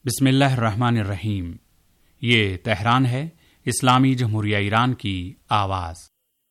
बिस्मिल्लाहिर्रहमानिर्रहीम। ये तेहरान है, इस्लामी जमहूरिया ईरान की आवाज़।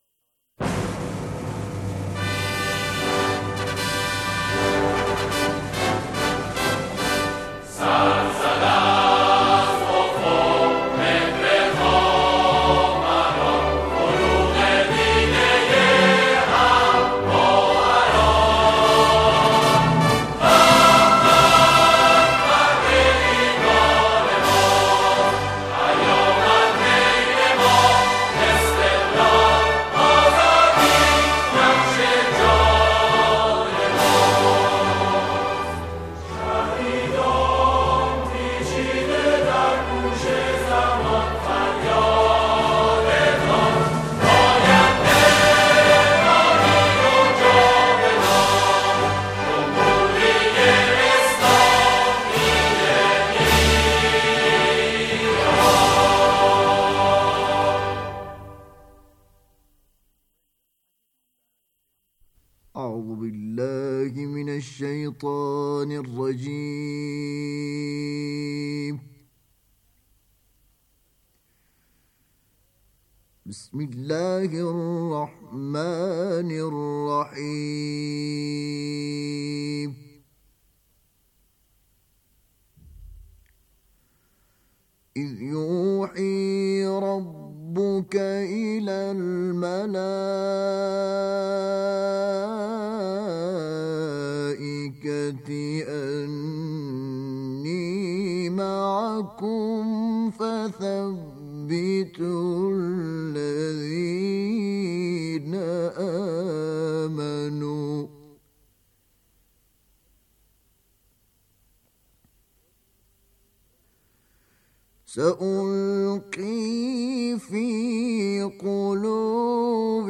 أعوذ بالله من الشيطان الرجيم. بسم الله الرحمن الرحيم. إذ يوحي ربك إلى الملائكة أني معكم فثبتوا الذين آمنوا. سألقي في قلوب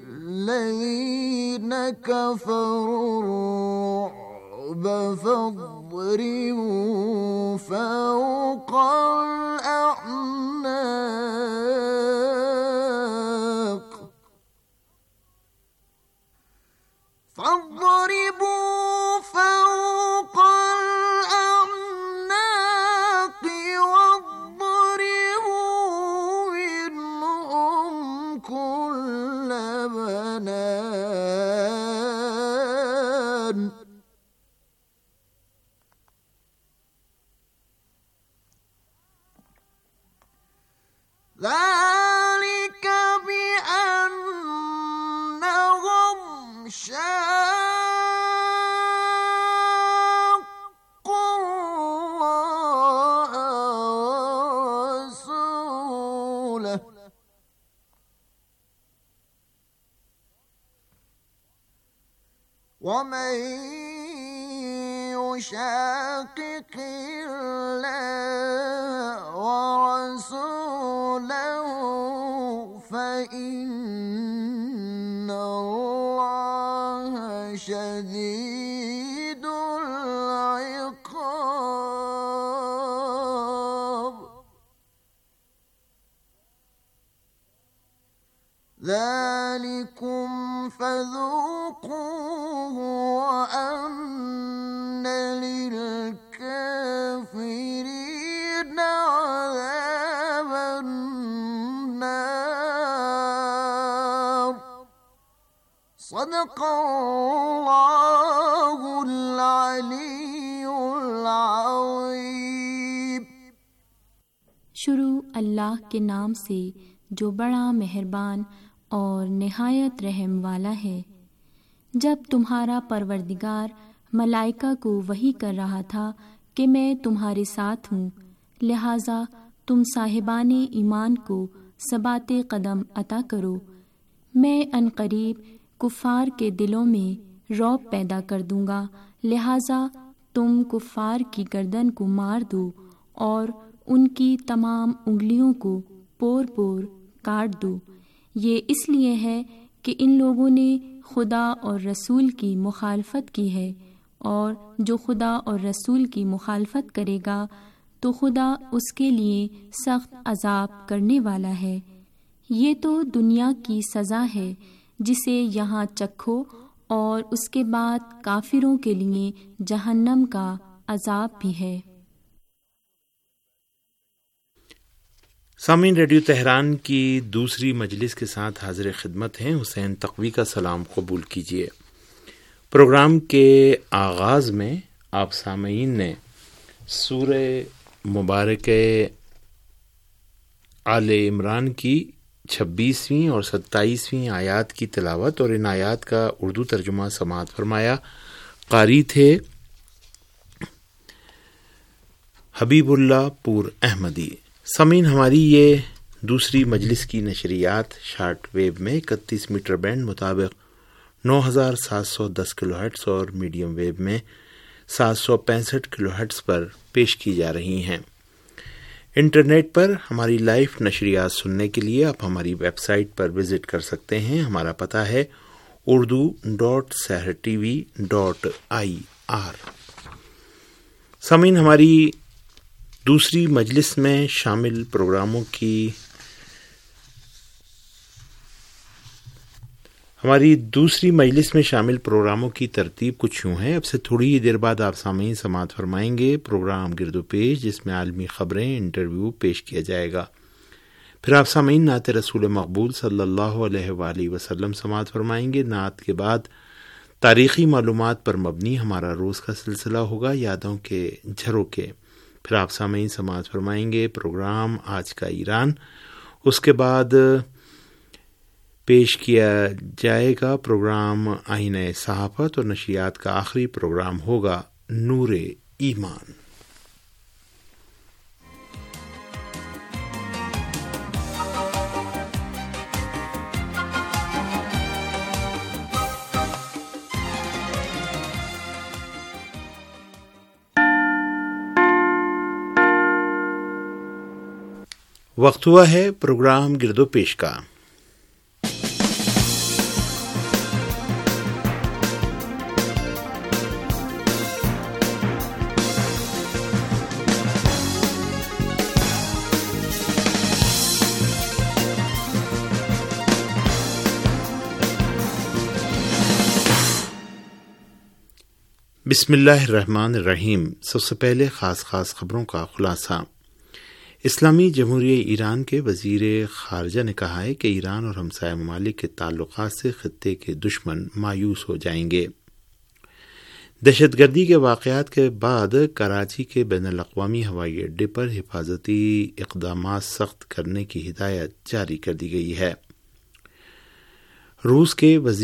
الذين كفروا الرعب فاضربوا فوق الأعناق. فاضربوا فوق الأعناق واضربوا منهم كل بنان. ذلك بأنهم شاقوا الله ورسوله ومن يشاقق الله ورسوله فإن الله شديد العقاب. ذلكم فذوقوه وأن للكافرين عذاب النار. صدق الله العلي العظيم. शुरू अल्लाह के नाम से जो बड़ा मेहरबान और निहायत रहम वाला है। जब तुम्हारा परवरदिगार मलाइका को वही कर रहा था कि मैं तुम्हारे साथ हूँ, लिहाजा तुम साहिबाने ईमान को सबाते कदम अता करो। मैं अनकरीब कुफ़ार के दिलों में रौब पैदा कर दूँगा, लिहाजा तुम कुफ़ार की गर्दन को मार दो और उनकी तमाम उंगलियों को पोर पोर काट दो। ये इसलिए है कि इन लोगों ने खुदा और रसूल की मुखालफत की है, और जो खुदा और रसूल की मुखालफत करेगा तो खुदा उसके लिए सख्त अजाब करने वाला है। ये तो दुनिया की सज़ा है जिसे यहाँ चखो, और उसके बाद काफिरों के लिए जहन्नम का अजाब भी है। سامعین، ریڈیو تہران کی دوسری مجلس کے ساتھ حاضر خدمت ہیں حسین تقوی کا سلام قبول کیجیے۔ پروگرام کے آغاز میں آپ سامعین نے سورہ مبارک آل عمران کی 26ویں اور 27ویں آیات کی تلاوت اور ان آیات کا اردو ترجمہ سماعت فرمایا۔ قاری تھے حبیب اللہ پور احمدی۔ سامعین، ہماری یہ دوسری مجلس کی نشریات شارٹ ویو میں 31 میٹر بینڈ مطابق 9710 کلو ہرٹز اور میڈیم ویو میں 765 کلو ہرٹز پر پیش کی جا رہی ہیں۔ انٹرنیٹ پر ہماری لائیو نشریات سننے کے لیے آپ ہماری ویب سائٹ پر وزٹ کر سکتے ہیں۔ ہمارا پتہ ہے urdu.sehrtv.ir۔ سامعین، ہماری دوسری مجلس میں شامل پروگراموں کی ترتیب کچھ یوں ہے۔ اب سے تھوڑی ہی دیر بعد آپ سامعین سماعت فرمائیں گے پروگرام گرد و پیش، جس میں عالمی خبریں، انٹرویو پیش کیا جائے گا۔ پھر آپ سامعین نعت رسول مقبول صلی اللہ علیہ وآلہ وسلم سماعت فرمائیں گے۔ نعت کے بعد تاریخی معلومات پر مبنی ہمارا روز کا سلسلہ ہوگا، یادوں کے جھروکے۔ پھر آپ سامعین سماعت فرمائیں گے پروگرام آج کا ایران۔ اس کے بعد پیش کیا جائے گا پروگرام آئینہ صحافت، اور نشریات کا آخری پروگرام ہوگا نور ایمان۔ وقت ہوا ہے پروگرام گرد و پیش کا۔ بسم اللہ الرحمن الرحیم۔ سب سے پہلے خاص خبروں کا خلاصہ۔ اسلامی جمہوریہ ایران کے وزیر خارجہ نے کہا ہے کہ ایران اور ہمسایہ ممالک کے تعلقات سے خطے کے دشمن مایوس ہو جائیں گے۔ دہشت گردی کے واقعات کے بعد کراچی کے بین الاقوامی ہوائی اڈے پر حفاظتی اقدامات سخت کرنے کی ہدایت جاری کر دی گئی ہے۔ روس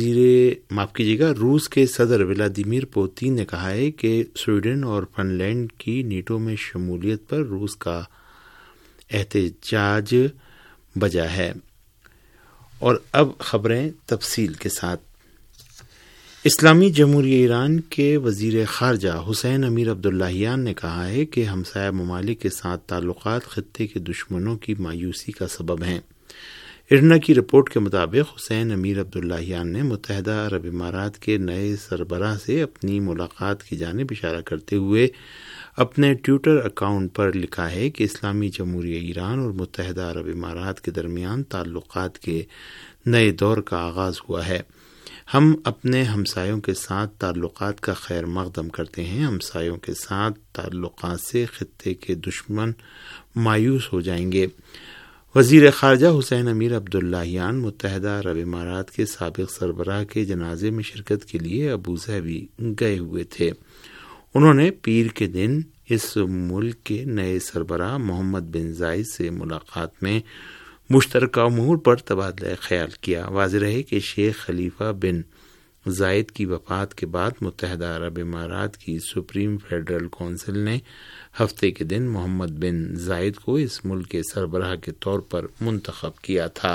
کے صدر ولادیمیر پوتین نے کہا ہے کہ سویڈن اور فن لینڈ کی نیٹو میں شمولیت پر روس کا احتجاج بجا ہے۔ اور اب خبریں تفصیل کے ساتھ۔ اسلامی جمہوریہ ایران کے وزیر خارجہ حسین امیر عبداللہیان نے کہا ہے کہ ہمسایہ ممالک کے ساتھ تعلقات خطے کے دشمنوں کی مایوسی کا سبب ہیں۔ ارنا کی رپورٹ کے مطابق حسین امیر عبداللہیان نے متحدہ عرب امارات کے نئے سربراہ سے اپنی ملاقات کی جانب اشارہ کرتے ہوئے اپنے ٹویٹر اکاؤنٹ پر لکھا ہے کہ اسلامی جمہوریہ ایران اور متحدہ عرب امارات کے درمیان تعلقات کے نئے دور کا آغاز ہوا ہے۔ ہم اپنے ہمسایوں کے ساتھ تعلقات کا خیر مقدم کرتے ہیں۔ ہمسایوں کے ساتھ تعلقات سے خطے کے دشمن مایوس ہو جائیں گے۔ وزیر خارجہ حسین امیر عبداللہیان متحدہ عرب امارات کے سابق سربراہ کے جنازے میں شرکت کے لیے ابوظہبی گئے ہوئے تھے۔ انہوں نے پیر کے دن اس ملک کے نئے سربراہ محمد بن زائد سے ملاقات میں مشترکہ امور پر تبادلہ خیال کیا۔ واضح رہے کہ شیخ خلیفہ بن زائد کی وفات کے بعد متحدہ عرب امارات کی سپریم فیڈرل کونسل نے ہفتے کے دن محمد بن زائد کو اس ملک کے سربراہ کے طور پر منتخب کیا تھا۔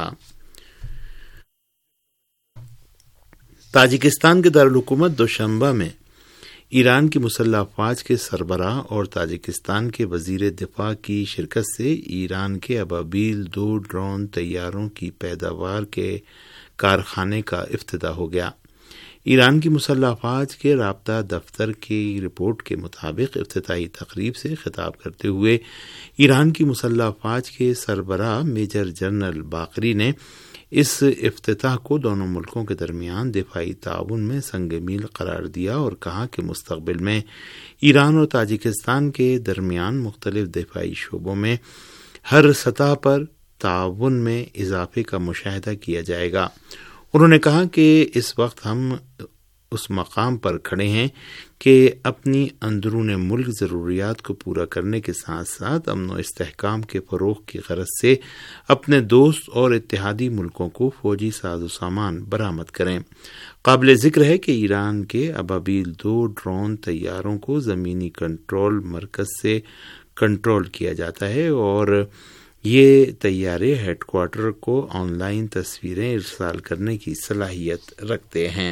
تاجکستان کے دارالحکومت دوشنبہ میں ایران کی مسلح افواج کے سربراہ اور تاجکستان کے وزیر دفاع کی شرکت سے ایران کے ابابیل 2 ڈرون طیاروں کی پیداوار کے کارخانے کا افتتاح ہو گیا۔ ایران کی مسلح افواج کے رابطہ دفتر کی رپورٹ کے مطابق افتتاحی تقریب سے خطاب کرتے ہوئے ایران کی مسلح افواج کے سربراہ میجر جنرل باقری نے اس افتتاح کو دونوں ملکوں کے درمیان دفاعی تعاون میں سنگ میل قرار دیا اور کہا کہ مستقبل میں ایران اور تاجکستان کے درمیان مختلف دفاعی شعبوں میں ہر سطح پر تعاون میں اضافے کا مشاہدہ کیا جائے گا۔ انہوں نے کہا کہ اس وقت ہم اس مقام پر کھڑے ہیں کہ اپنی اندرون ملک ضروریات کو پورا کرنے کے ساتھ ساتھ امن و استحکام کے فروغ کی غرض سے اپنے دوست اور اتحادی ملکوں کو فوجی ساز و سامان برآمد کریں۔ قابل ذکر ہے کہ ایران کے ابابیل 2 ڈرون طیاروں کو زمینی کنٹرول مرکز سے کنٹرول کیا جاتا ہے اور یہ طیارے ہیڈ کوارٹر کو آن لائن تصویریں ارسال کرنے کی صلاحیت رکھتے ہیں۔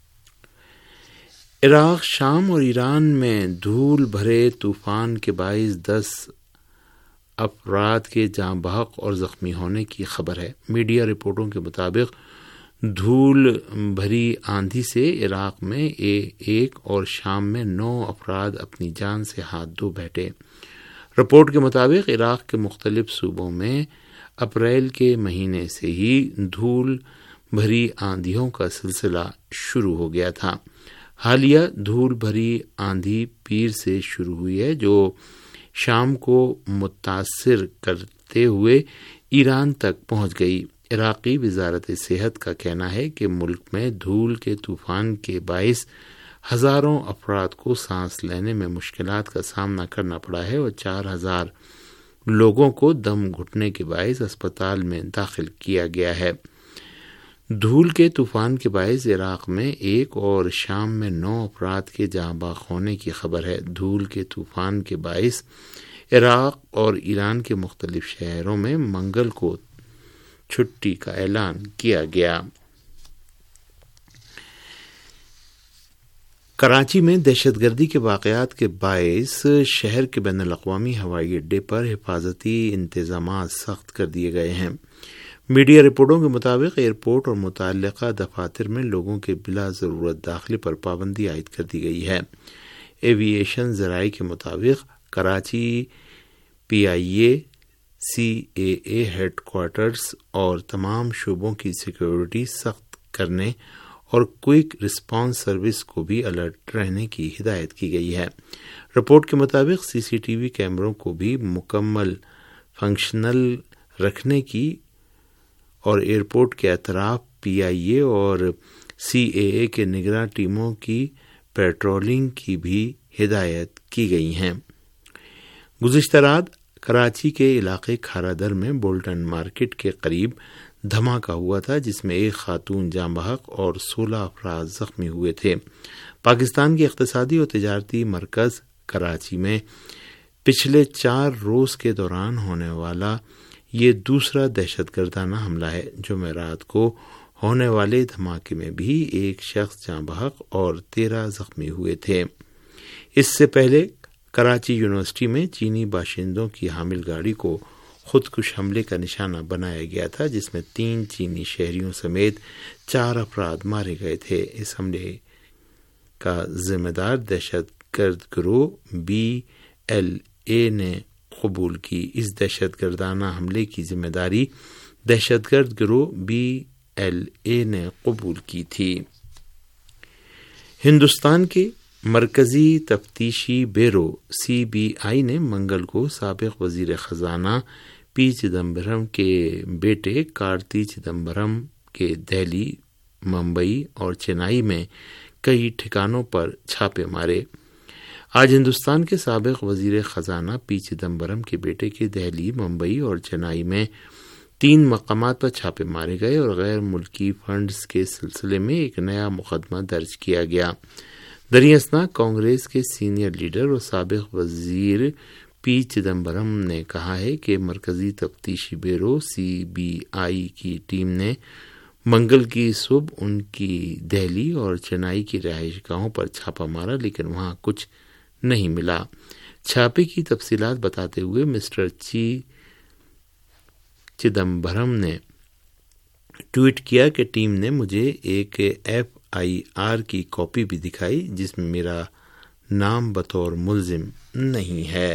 عراق، شام اور ایران میں دھول بھرے طوفان کے باعث 10 افراد کے جاں بحق اور زخمی ہونے کی خبر ہے۔ میڈیا رپورٹوں کے مطابق دھول بھری آندھی سے عراق میں 1 اور شام میں 9 افراد اپنی جان سے ہاتھ دھو بیٹھے۔ رپورٹ کے مطابق عراق کے مختلف صوبوں میں اپریل کے مہینے سے ہی دھول بھری آندھیوں کا سلسلہ شروع ہو گیا تھا۔ حالیہ دھول بھری آندھی پیر سے شروع ہوئی ہے جو شام کو متاثر کرتے ہوئے ایران تک پہنچ گئی۔ عراقی وزارت صحت کا کہنا ہے کہ ملک میں دھول کے طوفان کے باعث ہزاروں افراد کو سانس لینے میں مشکلات کا سامنا کرنا پڑا ہے اور 4000 لوگوں کو دم گھٹنے کے باعث اسپتال میں داخل کیا گیا ہے۔ دھول کے طوفان کے باعث عراق میں 1 اور شام میں 9 افراد کے جاں بحق ہونے کی خبر ہے۔ دھول کے طوفان کے باعث عراق اور ایران کے مختلف شہروں میں منگل کو چھٹی کا اعلان کیا گیا۔ کراچی میں دہشت گردی کے واقعات کے باعث شہر کے بین الاقوامی ہوائی اڈے پر حفاظتی انتظامات سخت کر دیے گئے ہیں۔ میڈیا رپورٹوں کے مطابق ایئرپورٹ اور متعلقہ دفاتر میں لوگوں کے بلا ضرورت داخلے پر پابندی عائد کر دی گئی ہے۔ ایوی ایشن ذرائع کے مطابق Karachi PIA CAA headquarters اور تمام شعبوں کی سیکیورٹی سخت کرنے اور کوئک رسپانس سروس کو بھی الرٹ رہنے کی ہدایت کی گئی ہے۔ رپورٹ کے مطابق CCTV کیمروں کو بھی مکمل فنکشنل رکھنے کی اور ایئرپورٹ کے اطراف PIA اور CAA کے نگراں ٹیموں کی پیٹرولنگ کی بھی ہدایت کی گئی ہیں۔ گزشتہ رات کراچی کے علاقے کھارا در میں بولٹن مارکیٹ کے قریب دھماکہ ہوا تھا جس میں 1 خاتون جاں بحق اور 16 افراد زخمی ہوئے تھے۔ پاکستان کے اقتصادی اور تجارتی مرکز کراچی میں پچھلے 4 روز کے دوران ہونے والا یہ دوسرا دہشت گردانہ حملہ ہے۔ جمعرات کو ہونے والے دھماکے میں بھی 1 شخص جاں بحق اور 13 زخمی ہوئے تھے۔ اس سے پہلے کراچی یونیورسٹی میں چینی باشندوں کی حامل گاڑی کو خودکش حملے کا نشانہ بنایا گیا تھا جس میں 3 چینی شہریوں سمیت 4 افراد مارے گئے تھے۔ اس حملے کا ذمہ دار دہشت گرد گروہ BLA نے قبول کی۔ اس دہشت گردانہ حملے کی ذمہ داری دہشت گرد گروہ BLA نے قبول کی تھی۔ ہندوستان کے مرکزی تفتیشی بیورو CBI نے منگل کو سابق وزیر خزانہ P چدمبرم کے بیٹے کارتی چدمبرم کے دہلی، ممبئی اور چنئی میں کئی ٹھکانوں پر چھاپے مارے۔ آج ہندوستان کے سابق وزیر خزانہ P چدمبرم کے بیٹے کے دہلی، ممبئی اور چنئی میں 3 مقامات پر چھاپے مارے گئے اور غیر ملکی فنڈز کے سلسلے میں ایک نیا مقدمہ درج کیا گیا۔ دریں اثنا کانگریس کے سینئر لیڈر اور سابق وزیر P چدمبرم نے کہا ہے کہ مرکزی تفتیشی بیورو CBI کی ٹیم نے منگل کی صبح ان کی دہلی اور چنئی کی رہائش گاہوں پر چھاپا مارا لیکن وہاں کچھ نہیں ملا۔ چھاپے کی تفصیلات بتاتے ہوئے مسٹر چدمبرم نے ٹویٹ کیا کہ ٹیم نے مجھے ایک FIR کی کاپی بھی دکھائی جس میں میرا نام بطور ملزم نہیں ہے۔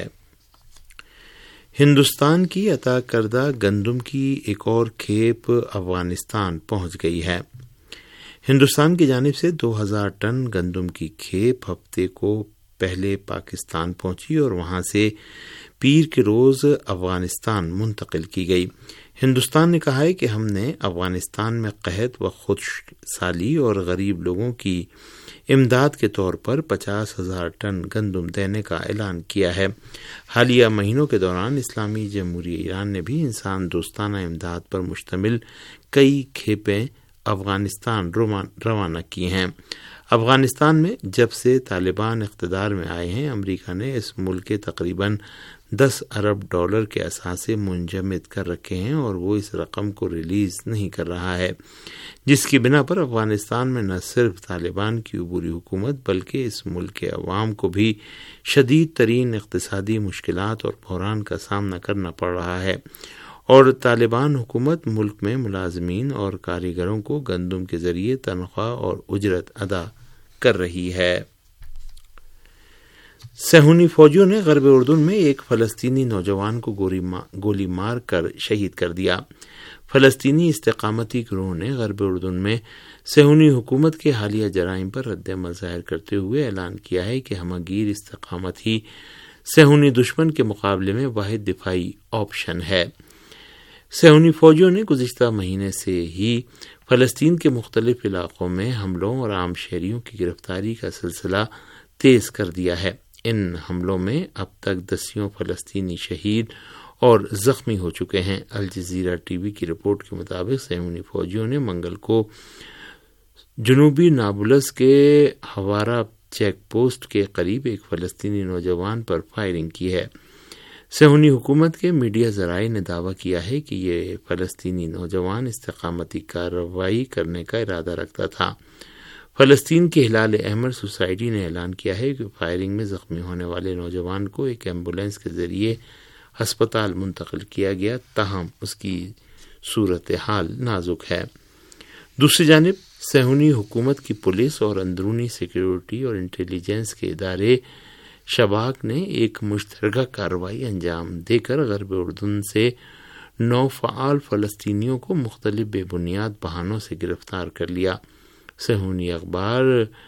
ہندوستان کی عطا کردہ گندم کی ایک اور کھیپ افغانستان پہنچ گئی ہے۔ ہندوستان کی جانب سے 2000 ٹن گندم کی کھیپ ہفتے کو پہلے پاکستان پہنچی اور وہاں سے پیر کے روز افغانستان منتقل کی گئی۔ ہندوستان نے کہا ہے کہ ہم نے افغانستان میں قحط و خشک سالی اور غریب لوگوں کی امداد کے طور پر 50,000 ٹن گندم دینے کا اعلان کیا ہے۔ حالیہ مہینوں کے دوران اسلامی جمہوریہ ایران نے بھی انسان دوستانہ امداد پر مشتمل کئی کھیپیں افغانستان روانہ کی ہیں۔ افغانستان میں جب سے طالبان اقتدار میں آئے ہیں، امریکہ نے اس ملک کے تقریباً 10 ارب ڈالر کے اثاثے منجمد کر رکھے ہیں اور وہ اس رقم کو ریلیز نہیں کر رہا ہے، جس کی بنا پر افغانستان میں نہ صرف طالبان کی عبوری حکومت بلکہ اس ملک کے عوام کو بھی شدید ترین اقتصادی مشکلات اور بحران کا سامنا کرنا پڑ رہا ہے، اور طالبان حکومت ملک میں ملازمین اور کاریگروں کو گندم کے ذریعے تنخواہ اور اجرت ادا کر رہی ہے۔ صہیونی فوجیوں نے غرب اردن میں ایک فلسطینی نوجوان کو گولی مار کر شہید کر دیا۔ فلسطینی استقامتی گروہ نے غرب اردن میں صہیونی حکومت کے حالیہ جرائم پر رد عمل ظاہر کرتے ہوئے اعلان کیا ہے کہ ہمگیر استقامت ہی صہیونی دشمن کے مقابلے میں واحد دفاعی آپشن ہے۔ صہیونی فوجیوں نے گزشتہ مہینے سے ہی فلسطین کے مختلف علاقوں میں حملوں اور عام شہریوں کی گرفتاری کا سلسلہ تیز کر دیا ہے۔ ان حملوں میں اب تک دسیوں فلسطینی شہید اور زخمی ہو چکے ہیں۔ الجزیرہ ٹی وی کی رپورٹ کے مطابق صہیونی فوجیوں نے منگل کو جنوبی نابلس کے ہوارا چیک پوسٹ کے قریب ایک فلسطینی نوجوان پر فائرنگ کی ہے۔ صہیونی حکومت کے میڈیا ذرائع نے دعویٰ کیا ہے کہ یہ فلسطینی نوجوان استقامتی کارروائی کرنے کا ارادہ رکھتا تھا۔ فلسطین کی ہلال احمر سوسائٹی نے اعلان کیا ہے کہ فائرنگ میں زخمی ہونے والے نوجوان کو ایک ایمبولینس کے ذریعے ہسپتال منتقل کیا گیا، تاہم اس کی صورتحال نازک ہے۔ دوسری جانب صہیونی حکومت کی پولیس اور اندرونی سیکیورٹی اور انٹیلیجنس کے ادارے شباک نے ایک مشترکہ کارروائی انجام دے کر غرب اردن سے 9 فعال فلسطینیوں کو مختلف بے بنیاد بہانوں سے گرفتار کر لیا۔ صہیونی اخبار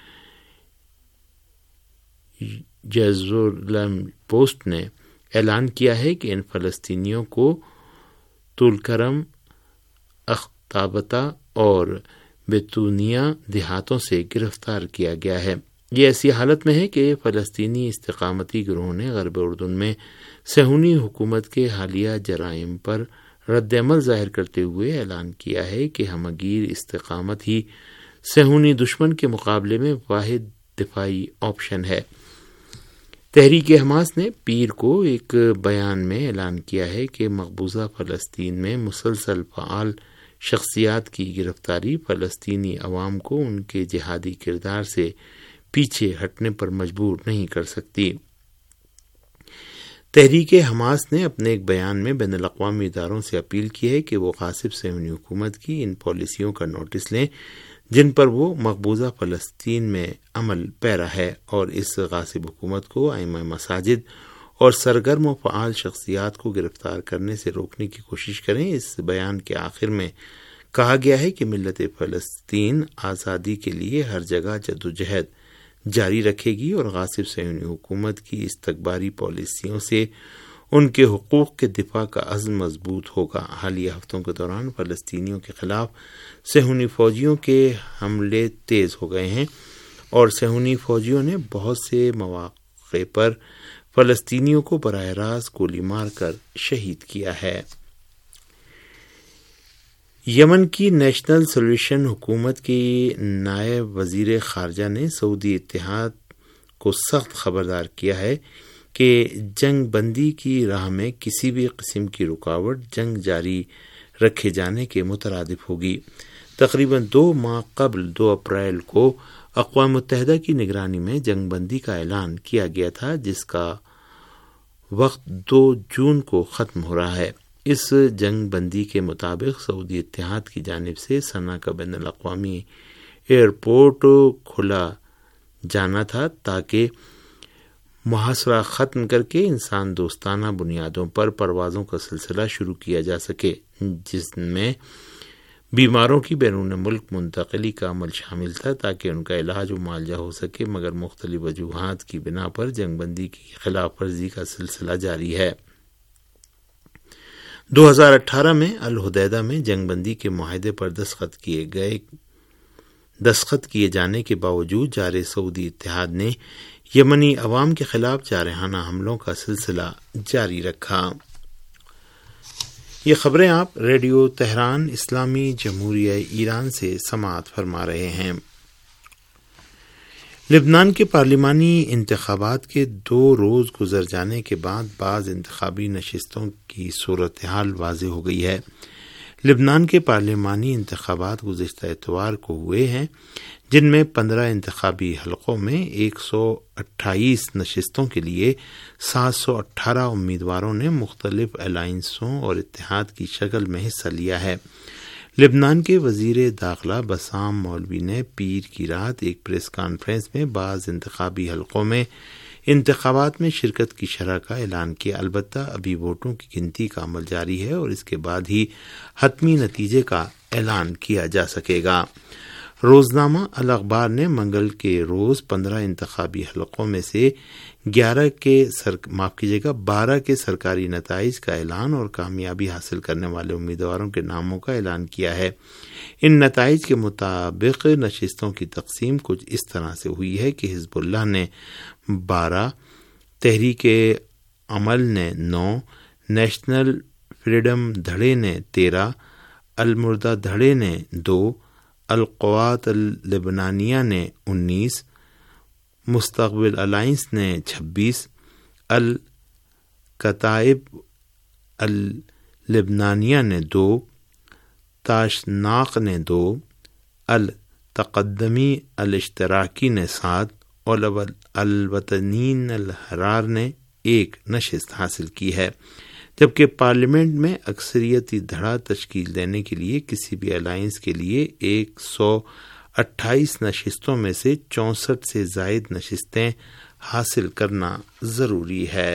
یروشلم پوسٹ نے اعلان کیا ہے کہ ان فلسطینیوں کو طولکرم، اختابتا اور بیتونیا دیہاتوں سے گرفتار کیا گیا ہے۔ یہ ایسی حالت میں ہے کہ فلسطینی استقامتی گروہ نے غرب اردن میں صہیونی حکومت کے حالیہ جرائم پر رد عمل ظاہر کرتے ہوئے اعلان کیا ہے کہ ہمگیر استقامت ہی صہیونی دشمن کے مقابلے میں واحد دفاعی آپشن ہے۔ تحریک حماس نے پیر کو ایک بیان میں اعلان کیا ہے کہ مقبوضہ فلسطین میں مسلسل فعال شخصیات کی گرفتاری فلسطینی عوام کو ان کے جہادی کردار سے پیچھے ہٹنے پر مجبور نہیں کر سکتی۔ تحریک حماس نے اپنے ایک بیان میں بین الاقوامی اداروں سے اپیل کی ہے کہ وہ غاصب صہیونی حکومت کی ان پالیسیوں کا نوٹس لیں جن پر وہ مقبوضہ فلسطین میں عمل پیرا ہے، اور اس غاصب حکومت کو ائمہ مساجد اور سرگرم و فعال شخصیات کو گرفتار کرنے سے روکنے کی کوشش کریں۔ اس بیان کے آخر میں کہا گیا ہے کہ ملت فلسطین آزادی کے لیے ہر جگہ جدوجہد جاری رکھے گی اور غاصب صہیونی حکومت کی استکباری پالیسیوں سے ان کے حقوق کے دفاع کا عزم مضبوط ہوگا۔ حالیہ ہفتوں کے دوران فلسطینیوں کے خلاف صہیونی فوجیوں کے حملے تیز ہو گئے ہیں اور صہیونی فوجیوں نے بہت سے مواقع پر فلسطینیوں کو براہ راست گولی مار کر شہید کیا ہے۔ یمن کی نیشنل سولوشن حکومت کی نائب وزیر خارجہ نے سعودی اتحاد کو سخت خبردار کیا ہے کہ جنگ بندی کی راہ میں کسی بھی قسم کی رکاوٹ جنگ جاری رکھے جانے کے مترادف ہوگی۔ تقریباً 2 ماہ قبل 2 اپریل کو اقوام متحدہ کی نگرانی میں جنگ بندی کا اعلان کیا گیا تھا، جس کا وقت 2 جون کو ختم ہو رہا ہے۔ اس جنگ بندی کے مطابق سعودی اتحاد کی جانب سے صنعا کا بین الاقوامی ایئرپورٹ کھولا جانا تھا تاکہ محاصرہ ختم کر کے انسان دوستانہ بنیادوں پر پروازوں کا سلسلہ شروع کیا جا سکے، جس میں بیماروں کی بیرون ملک منتقلی کا عمل شامل تھا تاکہ ان کا علاج و معالجہ ہو سکے، مگر مختلف وجوہات کی بنا پر جنگ بندی کی خلاف ورزی کا سلسلہ جاری ہے۔ 2018 میں الحدیدہ میں جنگ بندی کے معاہدے پر دستخط کیے جانے کے باوجود جارح سعودی اتحاد نے یمنی عوام کے خلاف جارحانہ حملوں کا سلسلہ جاری رکھا۔ یہ خبریں آپ ریڈیو تہران اسلامی جمہوریہ ایران سے سماعت فرما رہے ہیں۔ لبنان کے پارلیمانی انتخابات کے 2 روز گزر جانے کے بعد بعض انتخابی نشستوں کی صورتحال واضح ہو گئی ہے۔ لبنان کے پارلیمانی انتخابات گزشتہ اتوار کو ہوئے ہیں، جن میں 15 انتخابی حلقوں میں 128 نشستوں کے لیے 718 امیدواروں نے مختلف الائنسوں اور اتحاد کی شکل میں حصہ لیا ہے۔ لبنان کے وزیر داخلہ بسام مولوی نے پیر کی رات ایک پریس کانفرنس میں بعض انتخابی حلقوں میں انتخابات میں شرکت کی شرح کا اعلان کیا۔ البتہ ابھی ووٹوں کی گنتی کا عمل جاری ہے اور اس کے بعد ہی حتمی نتیجے کا اعلان کیا جا سکے گا۔ روزنامہ الاخبار نے منگل کے روز 15 انتخابی حلقوں میں سے 12 کے سرکاری نتائج کا اعلان اور کامیابی حاصل کرنے والے امیدواروں کے ناموں کا اعلان کیا ہے۔ ان نتائج کے مطابق نشستوں کی تقسیم کچھ اس طرح سے ہوئی ہے کہ حزب اللہ نے 12، تحریک عمل نے 9، نیشنل فریڈم دھڑے نے 13، المردہ دھڑے نے 2، القوات اللبنانیہ نے 19، مستقبل الائنس نے 26، الکتائب اللبنانیہ نے 2، تاشناق نے 2، التقدمی الاشتراکی نے 7 اور الوطنین الحرار نے 1 نشست حاصل کی ہے، جبکہ پارلیمنٹ میں اکثریتی دھڑا تشکیل دینے کے لیے کسی بھی الائنس کے لیے 128 نشستوں میں سے 64 سے زائد نشستیں حاصل کرنا ضروری ہے۔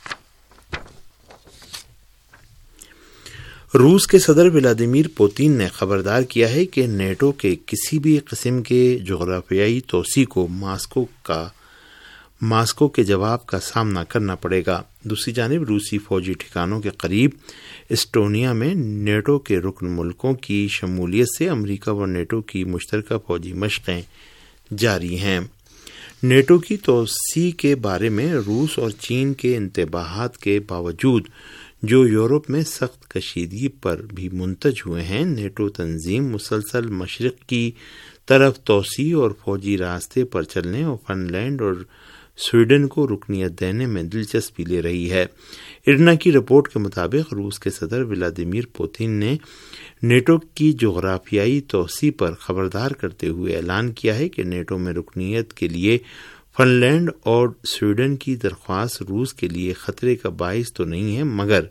روس کے صدر ولادیمیر پوتین نے خبردار کیا ہے کہ نیٹو کے کسی بھی قسم کے جغرافیائی توسیع کو ماسکو کے جواب کا سامنا کرنا پڑے گا۔ دوسری جانب روسی فوجی ٹھکانوں کے قریب اسٹونیا میں نیٹو کے رکن ملکوں کی شمولیت سے امریکہ و نیٹو کی مشترکہ فوجی مشقیں جاری ہیں۔ نیٹو کی توسیع کے بارے میں روس اور چین کے انتباہات کے باوجود جو یورپ میں سخت کشیدگی پر بھی منتج ہوئے ہیں، نیٹو تنظیم مسلسل مشرق کی طرف توسیع اور فوجی راستے پر چلنے اور فن لینڈ اور سویڈن کو رکنیت دینے میں دلچسپی لے رہی ہے۔ ارنا کی رپورٹ کے مطابق روس کے صدر ولادیمیر پوتین نے نیٹو کی جغرافیائی توسیع پر خبردار کرتے ہوئے اعلان کیا ہے کہ نیٹو میں رکنیت کے لیے فن لینڈ اور سویڈن کی درخواست روس کے لیے خطرے کا باعث تو نہیں ہے، مگر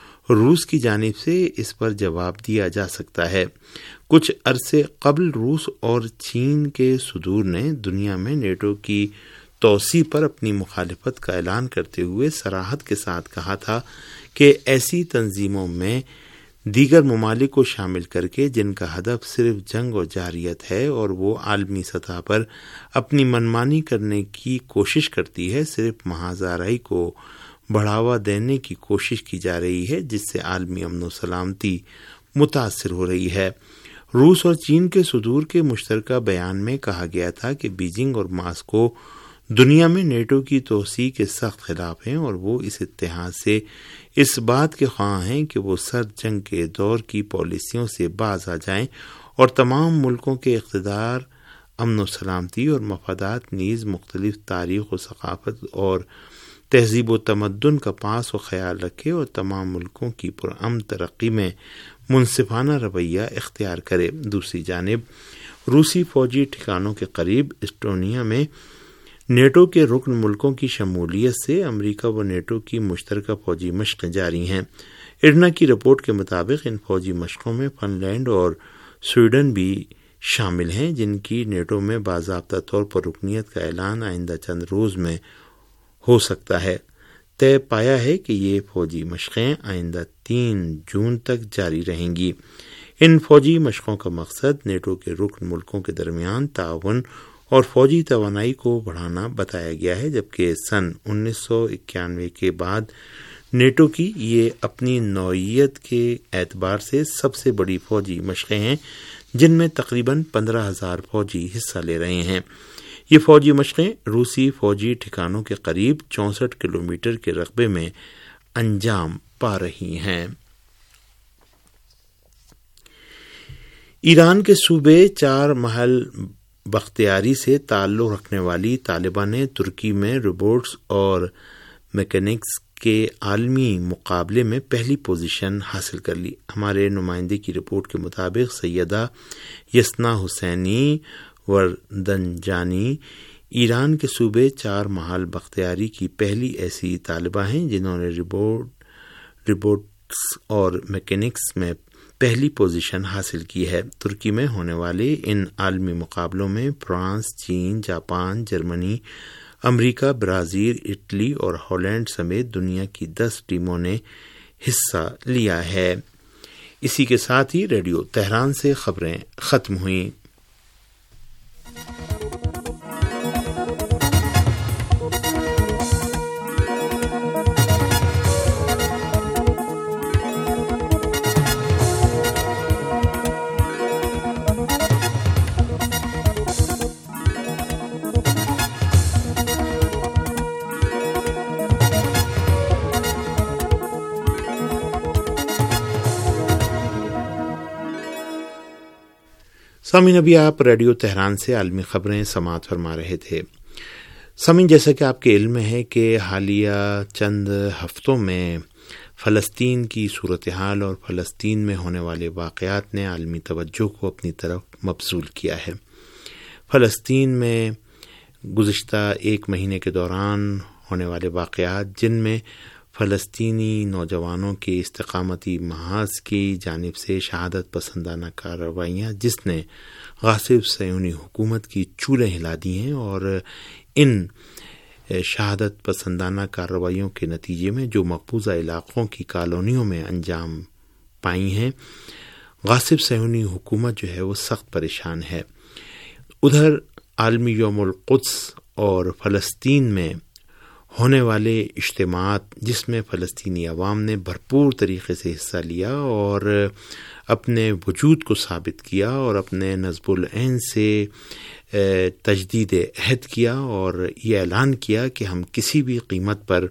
روس کی جانب سے اس پر جواب دیا جا سکتا ہے۔ کچھ عرصے قبل روس اور چین کے صدور نے دنیا میں نیٹو کی توسیع پر اپنی مخالفت کا اعلان کرتے ہوئے صراحت کے ساتھ کہا تھا کہ ایسی تنظیموں میں دیگر ممالک کو شامل کر کے جن کا ہدف صرف جنگ اور جارحیت ہے اور وہ عالمی سطح پر اپنی منمانی کرنے کی کوشش کرتی ہے، صرف محاذ آرائی کو بڑھاوا دینے کی کوشش کی جا رہی ہے، جس سے عالمی امن و سلامتی متاثر ہو رہی ہے۔ روس اور چین کے صدور کے مشترکہ بیان میں کہا گیا تھا کہ بیجنگ اور ماسکو دنیا میں نیٹو کی توسیع کے سخت خلاف ہیں اور وہ اس اتحاد سے اس بات کے خواہاں ہیں کہ وہ سرد جنگ کے دور کی پالیسیوں سے باز آ جائیں اور تمام ملکوں کے اقتدار، امن و سلامتی اور مفادات نیز مختلف تاریخ و ثقافت اور تہذیب و تمدن کا پاس و خیال رکھے اور تمام ملکوں کی پرامن ترقی میں منصفانہ رویہ اختیار کرے۔ دوسری جانب روسی فوجی ٹھکانوں کے قریب اسٹونیا میں نیٹو کے رکن ملکوں کی شمولیت سے امریکہ و نیٹو کی مشترکہ فوجی مشقیں جاری ہیں۔ ارنا کی رپورٹ کے مطابق ان فوجی مشقوں میں فن لینڈ اور سویڈن بھی شامل ہیں، جن کی نیٹو میں باضابطہ طور پر رکنیت کا اعلان آئندہ چند روز میں ہو سکتا ہے۔ طے پایا ہے کہ یہ فوجی مشقیں آئندہ 3 جون تک جاری رہیں گی۔ ان فوجی مشقوں کا مقصد نیٹو کے رکن ملکوں کے درمیان تعاون اور فوجی توانائی کو بڑھانا بتایا گیا ہے، جبکہ سن 1991 کے بعد نیٹو کی یہ اپنی نوعیت کے اعتبار سے سب سے بڑی فوجی مشقیں ہیں، جن میں تقریباً 15,000 فوجی حصہ لے رہے ہیں۔ یہ فوجی مشقیں روسی فوجی ٹھکانوں کے قریب 64 کلومیٹر کے رقبے میں انجام پا رہی ہیں۔ ایران کے صوبے چار محل بختیاری سے تعلق رکھنے والی طالبہ نے ترکی میں روبوٹس اور میکینکس کے عالمی مقابلے میں پہلی پوزیشن حاصل کر لی۔ ہمارے نمائندے کی رپورٹ کے مطابق سیدہ یسنا حسینی وردنجانی ایران کے صوبے چار محل بختیاری کی پہلی ایسی طالبہ ہیں جنہوں نے روبوٹس اور میکینکس میں پہلی پوزیشن حاصل کی ہے۔ ترکی میں ہونے والے ان عالمی مقابلوں میں فرانس، چین، Japan, Germany, America, Brazil, Italy اور ہالینڈ سمیت دنیا کی 10 ٹیموں نے حصہ لیا ہے۔ اسی کے ساتھ ہی ریڈیو تہران سے خبریں ختم ہوئیں۔ سامعین، ابھی آپ ریڈیو تہران سے عالمی خبریں سماعت فرما رہے تھے۔ سامعین، جیسا کہ آپ کے علم میں ہے کہ حالیہ چند ہفتوں میں فلسطین کی صورتحال اور فلسطین میں ہونے والے واقعات نے عالمی توجہ کو اپنی طرف مبذول کیا ہے۔ فلسطین میں گزشتہ ایک مہینے کے دوران ہونے والے واقعات، جن میں فلسطینی نوجوانوں کے استقامتی محاذ کی جانب سے شہادت پسندانہ کارروائیاں، جس نے غاصب صہیونی حکومت کی چولیں ہلا دی ہیں، اور ان شہادت پسندانہ کارروائیوں کے نتیجے میں جو مقبوضہ علاقوں کی کالونیوں میں انجام پائی ہیں، غاصب صہیونی حکومت جو ہے وہ سخت پریشان ہے۔ ادھر عالمی یوم القدس اور فلسطین میں ہونے والے اجتماعات، جس میں فلسطینی عوام نے بھرپور طریقے سے حصہ لیا اور اپنے وجود کو ثابت کیا اور اپنے نصب العین سے تجدید عہد کیا اور یہ اعلان کیا کہ ہم کسی بھی قیمت پر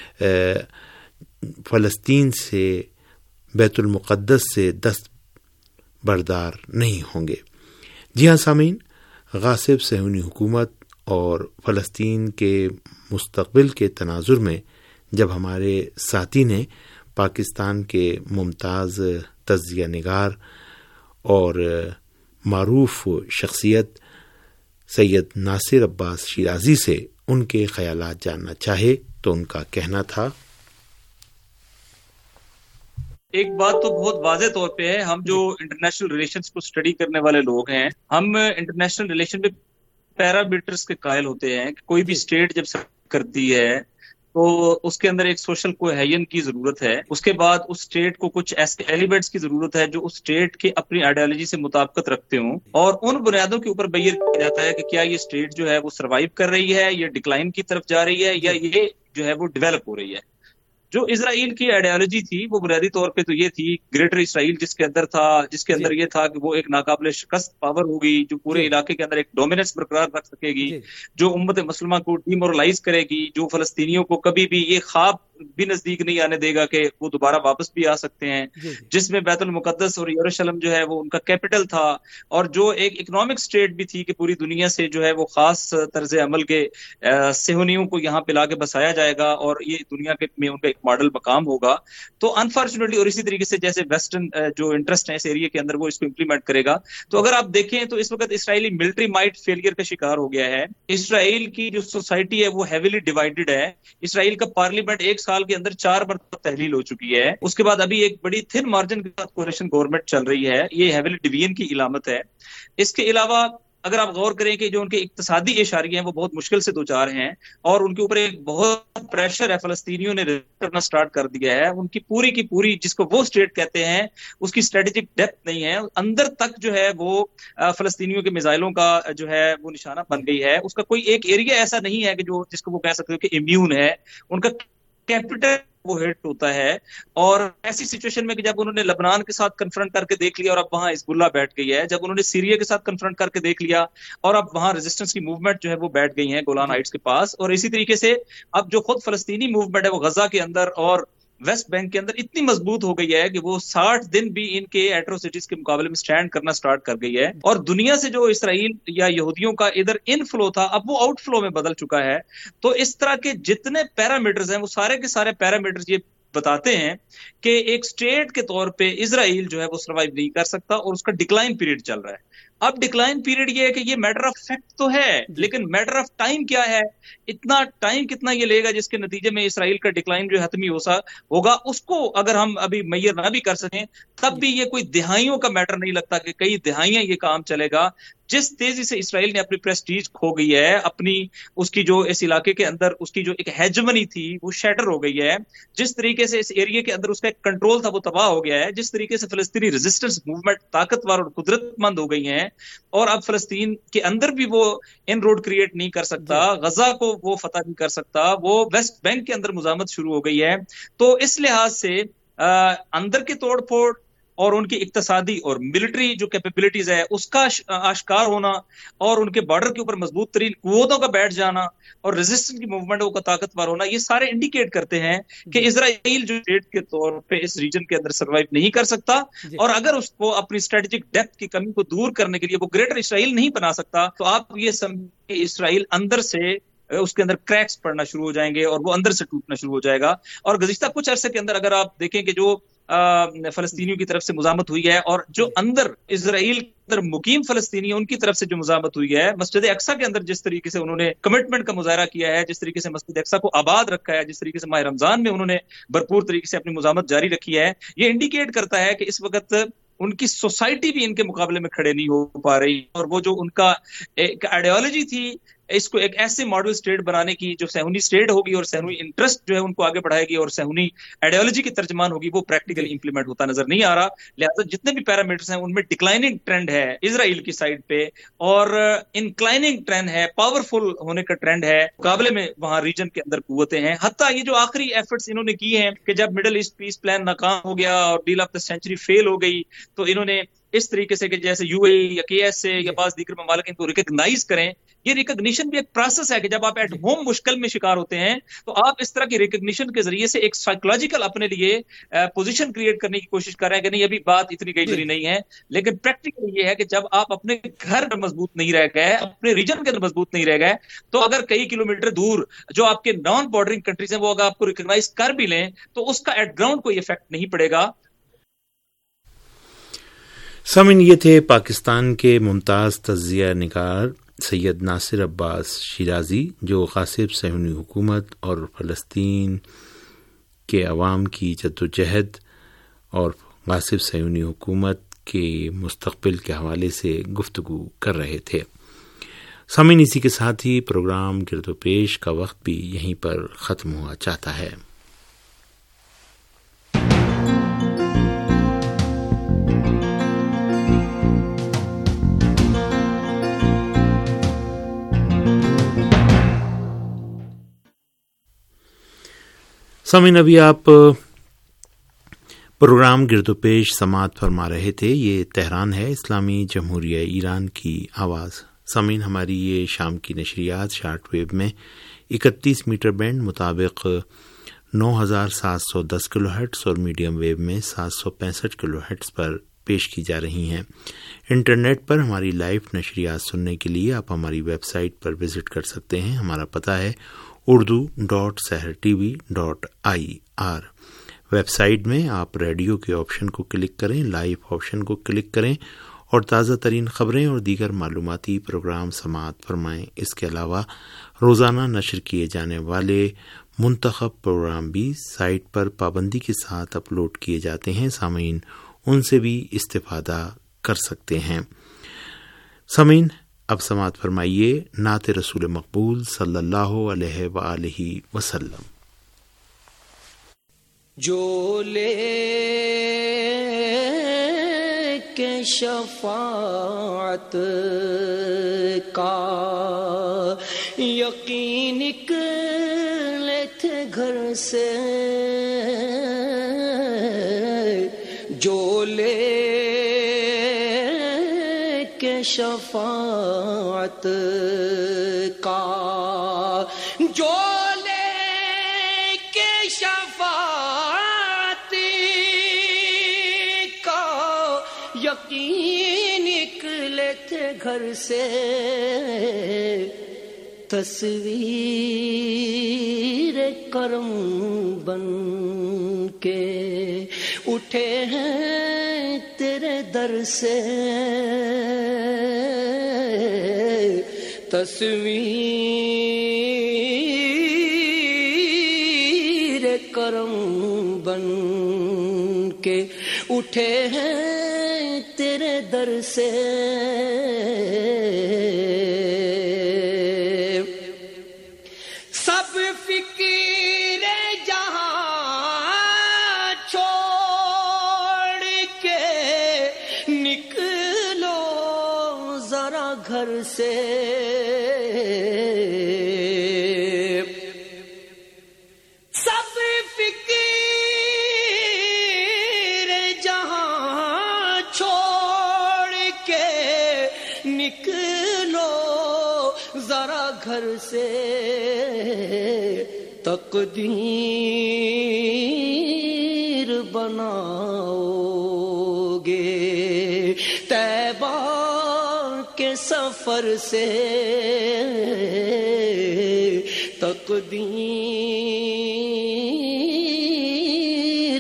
فلسطین سے، بیت المقدس سے دست بردار نہیں ہوں گے۔ جی ہاں سامعین، غاصب صہیونی حکومت اور فلسطین کے مستقبل کے تناظر میں جب ہمارے ساتھی نے پاکستان کے ممتاز تجزیہ نگار اور معروف شخصیت سید ناصر عباس شیرازی سے ان کے خیالات جاننا چاہے تو ان کا کہنا تھا، ایک بات تو بہت واضح طور پہ ہے، ہم جو انٹرنیشنل ریلیشنز کو اسٹڈی کرنے والے لوگ ہیں، ہم انٹرنیشنل ریلیشن پہ پیرامیٹرز کے قائل ہوتے ہیں کہ کوئی بھی اسٹیٹ جب کرتی ہے تو اس کے اندر ایک سوشل کوہیژن کی ضرورت ہے، اس کے بعد اس اسٹیٹ کو کچھ ایسے ایلیمنٹس کی ضرورت ہے جو اس اسٹیٹ کے اپنی آئیڈیالوجی سے مطابقت رکھتے ہوں، اور ان بنیادوں کے اوپر بیان کیا جاتا ہے کہ کیا یہ اسٹیٹ جو ہے وہ سروائیو کر رہی ہے، یہ ڈکلائن کی طرف جا رہی ہے، یا یہ جو ہے وہ ڈیولپ ہو رہی ہے۔ جو اسرائیل کی آئیڈیالوجی تھی وہ بنیادی طور پہ تو یہ تھی، گریٹر اسرائیل جس کے اندر یہ تھا کہ وہ ایک ناقابل شکست پاور ہوگی جو پورے علاقے کے اندر ایک ڈومیننس برقرار رکھ سکے گی، جو امت مسلمہ کو ڈیمورلائز کرے گی، جو فلسطینیوں کو کبھی بھی یہ خواب بھی نزدیک نہیں آنے دے گا کہ وہ دوبارہ واپس بھی آ سکتے ہیں، جس میں بیت المقدس اور یروشلم جو ہے وہ ان کا کیپٹل تھا، اور جو ایک اکنامک اسٹیٹ بھی تھی کہ پوری دنیا سے جو ہے وہ خاص طرز عمل کے صہیونیوں کو یہاں پہ لا کے بسایا جائے گا اور یہ دنیا کے میں ان کا ایک ماڈل مقام ہوگا۔ تو انفارچونیٹلی، اور اسی طریقے سے جیسے ویسٹرن جو انٹرسٹ ہے اس ایریا کے اندر وہ اس کو امپلیمنٹ کرے گا، تو اگر آپ دیکھیں تو اس وقت اسرائیلی ملٹری مائٹ فیلئر کا شکار ہو گیا ہے۔ اسرائیل کی جو سوسائٹی ہے وہ ہیویلی ڈیوائیڈڈ ہے۔ اسرائیل کا پارلیمنٹ ایک سال کے اندر 4 مرتبہ تحلیل ہو چکی ہے، اس کے بعد ابھی ایک بڑی تھن مارجن کے ساتھ کولیشن گورنمنٹ چل رہی ہے، یہ ہیویلی ڈویژن کی علامت ہے۔ اس کے علاوہ اگر آپ غور کریں کہ جو ان کے اقتصادی اشاریے ہیں وہ بہت مشکل سے دوچار ہیں اور ان کے اوپر ایک بہت پریشر ہے، فلسطینیوں نے کرنا سٹارٹ کر دیا ہے، ان کی پوری جس کو وہ اسٹیٹ کہتے ہیں اس کی اسٹریٹجک ڈیپتھ نہیں ہے، اندر تک جو ہے وہ فلسطینیوں کے میزائلوں کا جو ہے وہ نشانہ بن گئی ہے، اس کا کوئی ایک ایریا ایسا نہیں ہے کہ جو جس کو وہ کہہ سکتے ہو کہ امیون ہے، ان کا کیپٹل وہ ہٹ ہوتا ہے۔ اور ایسی سچویشن میں کہ جب انہوں نے لبنان کے ساتھ کنفرنٹ کر کے دیکھ لیا اور اب وہاں حزب اللہ بیٹھ گئی ہے، جب انہوں نے سیریا کے ساتھ کنفرنٹ کر کے دیکھ لیا اور اب وہاں ریزسٹنس کی موومنٹ جو ہے وہ بیٹھ گئی ہیں گولان ہائٹس کے پاس، اور اسی طریقے سے اب جو خود فلسطینی موومنٹ ہے وہ غزہ کے اندر اور ویسٹ بینک کے اندر اتنی مضبوط ہو گئی ہے کہ وہ 60 دن بھی ان کے ایٹروسٹیز کے مقابلے میں سٹینڈ کرنا سٹارٹ کر گئی ہے، اور دنیا سے جو اسرائیل یا یہودیوں کا ادھر ان فلو تھا اب وہ آؤٹ فلو میں بدل چکا ہے۔ تو اس طرح کے جتنے پیرامیٹرز ہیں وہ سارے کے سارے پیرامیٹرز یہ بتاتے ہیں کہ ایک اسٹیٹ کے طور پہ اسرائیل جو ہے وہ سروائیو نہیں کر سکتا اور اس کا ڈکلائن پیریڈ چل رہا ہے۔ اب ڈکلائن پیریڈ یہ ہے کہ یہ میٹر آف فیکٹ تو ہے، لیکن میٹر آف ٹائم کیا ہے، اتنا ٹائم کتنا یہ لے گا جس کے نتیجے میں اسرائیل کا ڈکلائن جو حتمی ہوگا، اس کو اگر ہم ابھی میئر نہ بھی کر سکیں تب بھی یہ کوئی دہائیوں کا میٹر نہیں لگتا کہ کئی دہائیاں یہ کام چلے گا۔ جس تیزی سے اسرائیل نے اپنی پریسٹیج کھو گئی ہے، اپنی اس کی جو اس علاقے کے اندر اس کی جو ایک ہیجمنی تھی وہ شیٹر ہو گئی ہے، جس طریقے سے اس ایریا کے اندر اس کا ایک کنٹرول تھا وہ تباہ ہو گیا ہے، جس طریقے سے فلسطینی ریزسٹنس موومنٹ طاقتور اور قدرت مند ہو گئی ہیں، اور اب فلسطین کے اندر بھی وہ ان روڈ کریٹ نہیں کر سکتا، غزہ کو وہ فتح نہیں کر سکتا، وہ ویسٹ بینک کے اندر مزاحمت شروع ہو گئی ہے۔ تو اس لحاظ سے اندر کے توڑ پھوڑ اور ان کی اقتصادی اور ملٹری جو کیپیبلٹیز ہے اس کا آشکار ہونا اور ان کے بارڈر کے اوپر مضبوط ترین قوتوں کا بیٹھ جانا اور ریزسٹنس کی موومنٹوں کا طاقتور ہونا، یہ سارے انڈیکیٹ کرتے ہیں کہ اسرائیل جو اسٹیٹ کے طور پہ اس ریجن کے اندر سروائیو نہیں کر سکتا، اور اگر اس کو اپنی اسٹریٹجک ڈیپتھ کی کمی کو دور کرنے کے لیے وہ گریٹر اسرائیل نہیں بنا سکتا، تو آپ یہ سمجھیں کہ اسرائیل اندر سے اس کے اندر کریکس پڑنا شروع ہو جائیں گے اور وہ اندر سے ٹوٹنا شروع ہو جائے گا۔ اور گزشتہ کچھ عرصے کے اندر اگر آپ دیکھیں کہ جو فلسطینیوں کی طرف سے مزاحمت ہوئی ہے اور جو اندر اسرائیل کے اندر مقیم فلسطینی ان کی طرف سے جو مزاحمت ہوئی ہے، مسجد اقصیٰ کے اندر جس طریقے سے انہوں نے کمٹمنٹ کا مظاہرہ کیا ہے، جس طریقے سے مسجد اقصیٰ کو آباد رکھا ہے، جس طریقے سے ماہ رمضان میں انہوں نے بھرپور طریقے سے اپنی مزاحمت جاری رکھی ہے، یہ انڈیکیٹ کرتا ہے کہ اس وقت ان کی سوسائٹی بھی ان کے مقابلے میں کھڑے نہیں ہو پا رہی، اور وہ جو ان کا ایک آئیڈیالوجی تھی اس کو ایک ایسے ماڈل اسٹیٹ بنانے کی جو صہیونی اسٹیٹ ہوگی اور صہیونی انٹرسٹ جو ہے ان کو آگے بڑھائے گی اور صہیونی آئیڈیالوجی کی ترجمان ہوگی، وہ پریکٹیکلی امپلیمنٹ ہوتا نظر نہیں آ رہا۔ لہٰذا جتنے بھی پیرامیٹرز ہیں ان میں ڈکلائننگ ٹرینڈ ہے اسرائیل کی سائڈ پہ، اور انکلائننگ ٹرینڈ ہے، پاورفل ہونے کا ٹرینڈ ہے، مقابلے میں وہاں ریجن کے اندر قوتیں ہیں۔ حتیٰ یہ جو آخری ایفرٹس انہوں نے کی ہیں کہ جب مڈل ایسٹ پیس پلان ناکام ہو گیا اور deal of the century fail ہو گئی، تو انہوں نے اس طریقے سے کہ جیسے یو اے یا کے ایس سے یا بعض دیگر ممالک ان کو ریکگنائز کریں، یہ ریکگنیشن بھی ایک پروسیس ہے کہ جب آپ ایٹ ہوم مشکل میں شکار ہوتے ہیں تو آپ اس طرح کی ریکگنیشن کے ذریعے سے ایک سائیکولوجیکل اپنے لیے پوزیشن کریٹ کرنے کی کوشش کر رہے ہیں کہ نہیں ابھی بات اتنی گئی جری نہیں ہے، لیکن پریکٹیکلی یہ ہے کہ جب آپ اپنے گھر میں مضبوط نہیں رہ گئے، اپنے ریجن کے اندر مضبوط نہیں رہ گئے، تو اگر کئی کلومیٹر دور جو آپ کے نان بارڈرنگ کنٹریز ہیں وہ اگر آپ کو ریکگنائز کر بھی لیں تو اس کا ایٹ گراؤنڈ کوئی افیکٹ نہیں پڑے گا۔ سامعین، یہ تھے پاکستان کے ممتاز تجزیہ نگار سید ناصر عباس شیرازی، جو غاصب صہیونی حکومت اور فلسطین کے عوام کی جدوجہد اور غاصب صہیونی حکومت کے مستقبل کے حوالے سے گفتگو کر رہے تھے۔ سامعین، اسی کے ساتھ ہی پروگرام گرد و پیش کا وقت بھی یہیں پر ختم ہوا چاہتا ہے۔ سامعین، ابھی آپ پروگرام گرد و پیش سماعت فرما رہے تھے۔ یہ تہران ہے، اسلامی جمہوریہ ایران کی آواز۔ سامعین، ہماری یہ شام کی نشریات شارٹ ویو میں 31 میٹر بینڈ مطابق 9710 کلو ہرٹز اور میڈیم ویو میں 765 کلو ہرٹز پر پیش کی جا رہی ہیں۔ انٹرنیٹ پر ہماری لائیو نشریات سننے کے لیے آپ ہماری ویب سائٹ پر وزٹ کر سکتے ہیں۔ ہمارا پتہ ہے urdu.sehrtv.ir۔ ویب سائٹ میں آپ ریڈیو کے آپشن کو کلک کریں، لائیو آپشن کو کلک کریں اور تازہ ترین خبریں اور دیگر معلوماتی پروگرام سماعت فرمائیں۔ اس کے علاوہ روزانہ نشر کیے جانے والے منتخب پروگرام بھی سائٹ پر پابندی کے ساتھ اپلوڈ کیے جاتے ہیں، سامعین ان سے بھی استفادہ کر سکتے ہیں۔ سامعین، اب سماعت فرمائیے نعت رسول مقبول صلی اللہ علیہ وآلہ وسلم۔ جو لے کے شفاعت کا یقین نکلے تھے گھر سے، جو لے کے شفاعت کا، جو لے کے شفاعت کا یقین نکلے تھے گھر سے، تصویر کرم بن کے اٹھے ہیں تیرے در سے، تصویر کرم بن کے اٹھے ہیں تیرے در سے، سب فکر جہاں چھوڑ کے نکلو ذرا گھر سے، سب فکر جہاں چھوڑ کے نکلو ذرا گھر سے، تقدیر بناؤ گے طیبہ کے سفر سے، تقدیر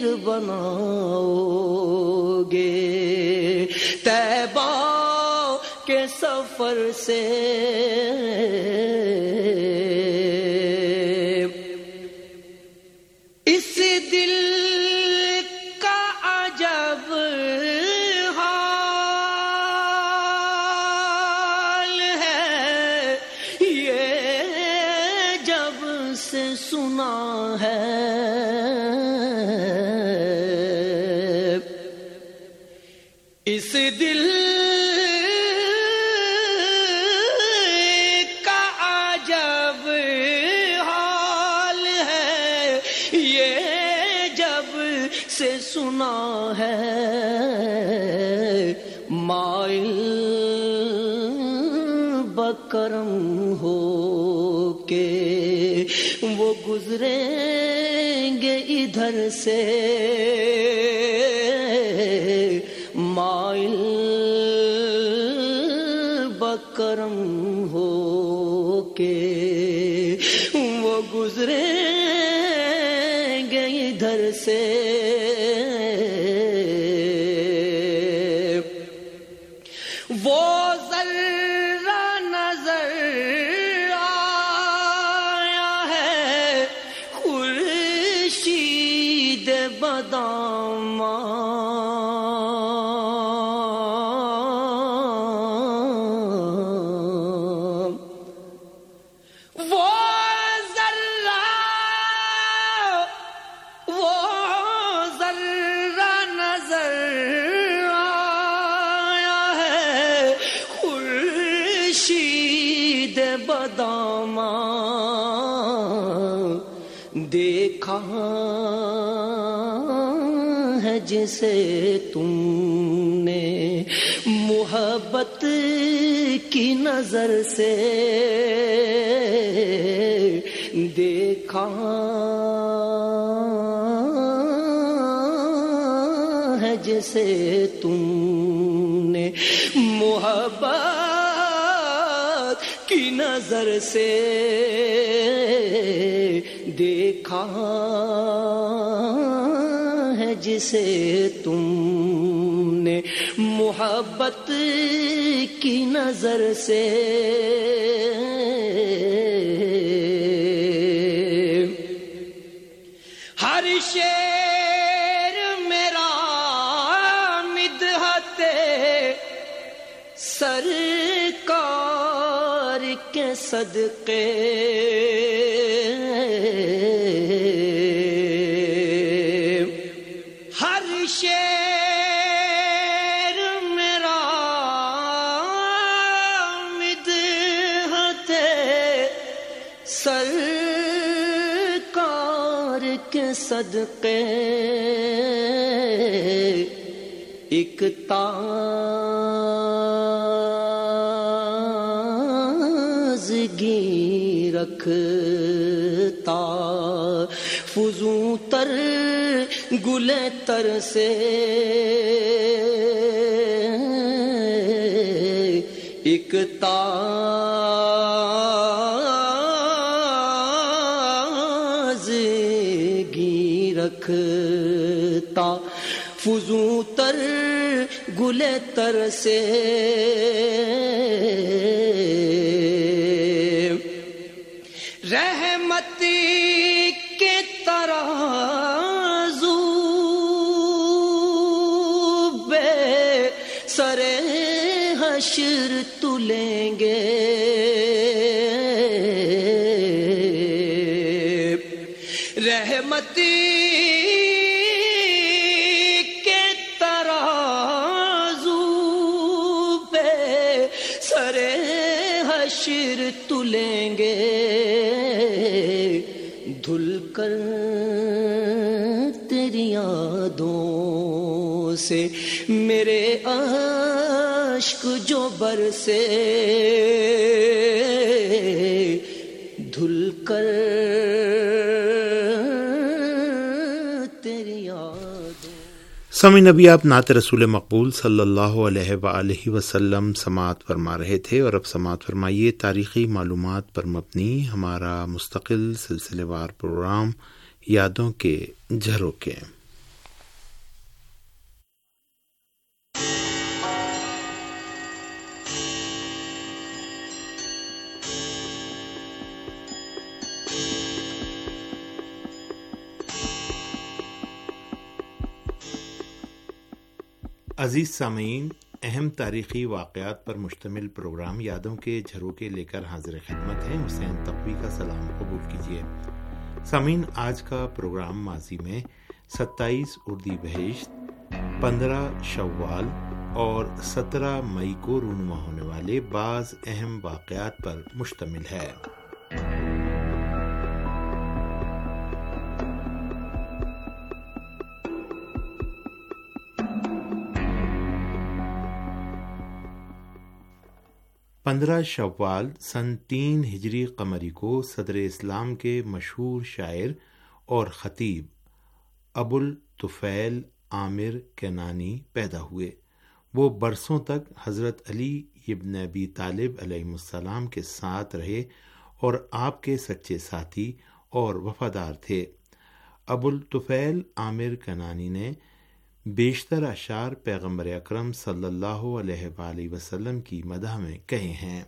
بناؤ گے طیبہ کے سفر سے، اس دل کا عجب حال ہے، یہ جب سے سنا ہے، اس دل کا عجب حال ہے، یہ جب سے سنا ہے، مائل بکرم ہو کے وہ گزریں گے ادھر سے، مائل بکرم ہو کے وہ گزریں گے ادھر سے، وہ ذرہ نظر آیا ہے خورشید بداماں، دیکھا ہے جسے تم نے محبت کی نظر سے، دیکھا ہے جسے تم نے محبت کی نظر سے، دیکھا ہے جسے تم نے محبت کی نظر سے، ہر شیر میرا مدحت سرکار کے صدقے ہر شعر میرا مدحت سرکار کے صدقے ایک تازگی رکھتا فزوں تر گل تر سے ایک تازگی رکھتا فزوں تر گل تر سے رحمتی کے ترازو بے سر حشر تلیں گے رحمتی حشر تلیں گے دھل کر تیری یادوں سے میرے اشک جو برسے دھل کر تیری یادوں. سامعین نبی آپ نعت رسول مقبول صلی اللہ علیہ وآلہ وسلم سماعت فرما رہے تھے، اور اب سماعت فرمائیے تاریخی معلومات پر مبنی ہمارا مستقل سلسلے وار پروگرام یادوں کے جھروکے. عزیز سامعین، اہم تاریخی واقعات پر مشتمل پروگرام یادوں کے جھروکے لے کر حاضر خدمت ہیں. حسین تقوی کا سلام قبول کیجیے. سامعین، آج کا پروگرام ماضی میں 27 اردیبہشت، 15 شوال اور 17 مئی کو رونما ہونے والے بعض اہم واقعات پر مشتمل ہے. 15 شوال سن 3 ہجری قمری کو صدر اسلام کے مشہور شاعر اور خطیب ابوالطفیل عامر کنانی پیدا ہوئے. وہ برسوں تک حضرت علی ابن ابی طالب علیہ السلام کے ساتھ رہے اور آپ کے سچے ساتھی اور وفادار تھے. ابوالطفیل عامر کنانی نے بیشتر اشعار پیغمبر اکرم صلی اللہ علیہ وآلہ وسلم کی مدح میں کہے ہیں.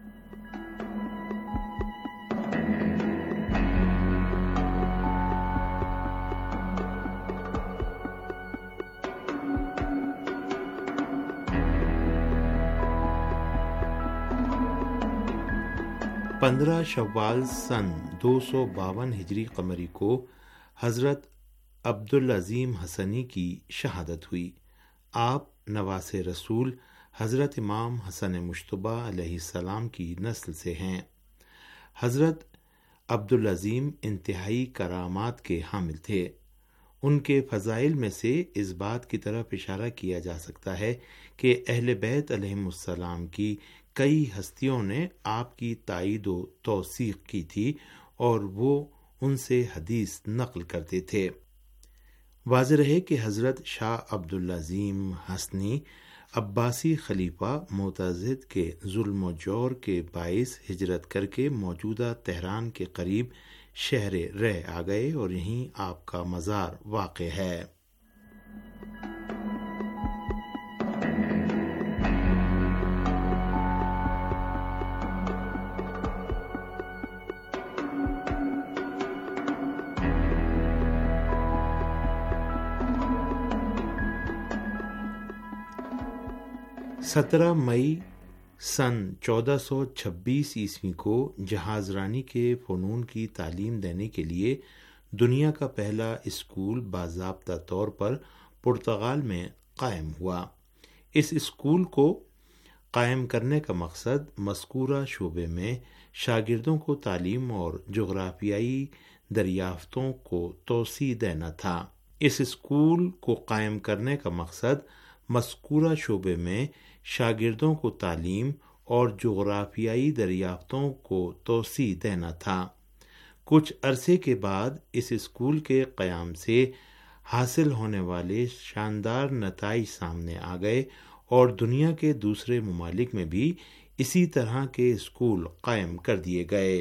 پندرہ شوال سن 252 ہجری قمری کو حضرت عبدالعظیم حسنی کی شہادت ہوئی. آپ نواس رسول حضرت امام حسن مجتبی علیہ السلام کی نسل سے ہیں. حضرت عبدالعظیم انتہائی کرامات کے حامل تھے. ان کے فضائل میں سے اس بات کی طرف اشارہ کیا جا سکتا ہے کہ اہل بیت علیہم السلام کی کئی ہستیوں نے آپ کی تائید و توثیق کی تھی اور وہ ان سے حدیث نقل کرتے تھے. واضح رہے کہ حضرت شاہ عبدالعظیم حسنی عباسی خلیفہ معتضد کے ظلم و جور کے باعث ہجرت کر کے موجودہ تہران کے قریب شہر رے آ گئے اور یہیں آپ کا مزار واقع ہے. سترہ مئی سن 1426 عیسوی کو جہاز رانی کے فنون کی تعلیم دینے کے لیے دنیا کا پہلا اسکول باضابطہ طور پر پرتگال میں قائم ہوا۔ اس اسکول کو قائم کرنے کا مقصد مذکورہ شعبے میں شاگردوں کو تعلیم اور جغرافیائی دریافتوں کو توسیع دینا تھا۔ اس اسکول کو قائم کرنے کا مقصد مذکورہ شعبے میں شاگردوں کو تعلیم اور جغرافیائی دریافتوں کو توسیع دینا تھا۔ کچھ عرصے کے بعد اس اسکول کے قیام سے حاصل ہونے والے شاندار نتائج سامنے آ گئے اور دنیا کے دوسرے ممالک میں بھی اسی طرح کے اسکول قائم کر دیے گئے۔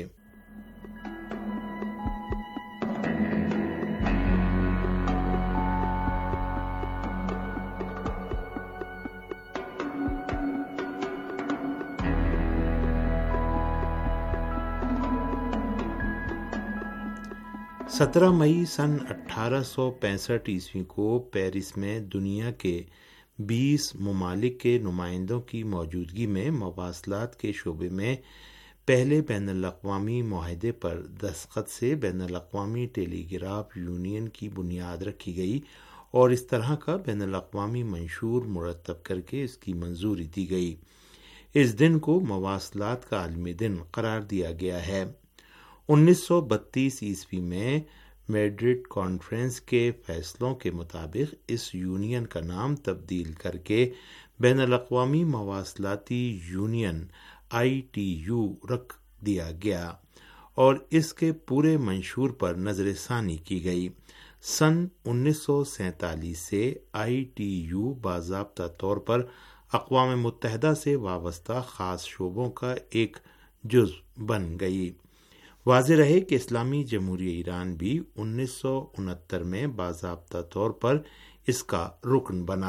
17 مئی سن 1865 عیسوی کو پیرس میں دنیا کے 20 ممالک کے نمائندوں کی موجودگی میں مواصلات کے شعبے میں پہلے بین الاقوامی معاہدے پر دستخط سے بین الاقوامی ٹیلی گراف یونین کی بنیاد رکھی گئی اور اس طرح کا بین الاقوامی منشور مرتب کر کے اس کی منظوری دی گئی۔ اس دن کو مواصلات کا عالمی دن قرار دیا گیا ہے۔ 1932 عیسوی میں میڈرڈ کانفرنس کے فیصلوں کے مطابق اس یونین کا نام تبدیل کر کے بین الاقوامی مواصلاتی یونین ITU رکھ دیا گیا اور اس کے پورے منشور پر نظر ثانی کی گئی۔ سن 1947 سے ITU باضابطہ طور پر اقوام متحدہ سے وابستہ خاص شعبوں کا ایک جزو بن گئی۔ واضح رہے کہ اسلامی جمہوریہ ایران بھی 1969 میں باضابطہ طور پر اس کا رکن بنا۔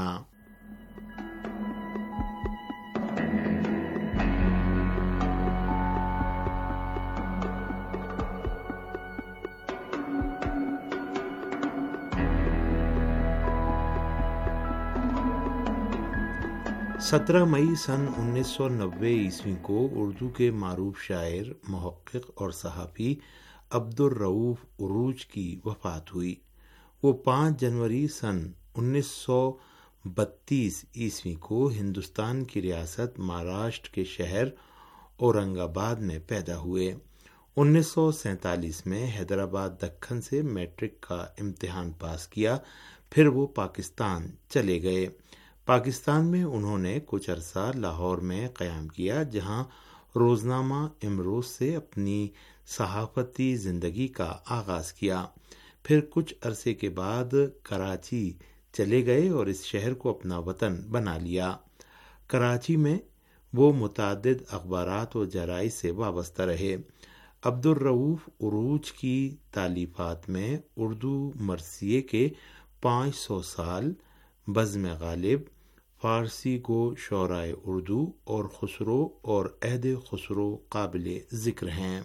سترہ مئی سن 1990 عیسوی کو اردو کے معروف شاعر، محقق اور صحافی عبدالرؤف عروج کی وفات ہوئی۔ وہ 5 جنوری سن 1932 عیسوی کو ہندوستان کی ریاست مہاراشٹر کے شہر اورنگ آباد میں پیدا ہوئے۔ 1947 میں حیدرآباد دکن سے میٹرک کا امتحان پاس کیا، پھر وہ پاکستان چلے گئے۔ پاکستان میں انہوں نے کچھ عرصہ لاہور میں قیام کیا، جہاں روزنامہ امروز سے اپنی صحافتی زندگی کا آغاز کیا۔ پھر کچھ عرصے کے بعد کراچی چلے گئے اور اس شہر کو اپنا وطن بنا لیا۔ کراچی میں وہ متعدد اخبارات و جرائد سے وابستہ رہے۔ عبدالرؤف عروج کی تالیفات میں اردو مرثیے کے 500 سال، بزم غالب، فارسی گو شعرائے اردو اور خسرو اور عہد خسرو قابل ذکر ہیں۔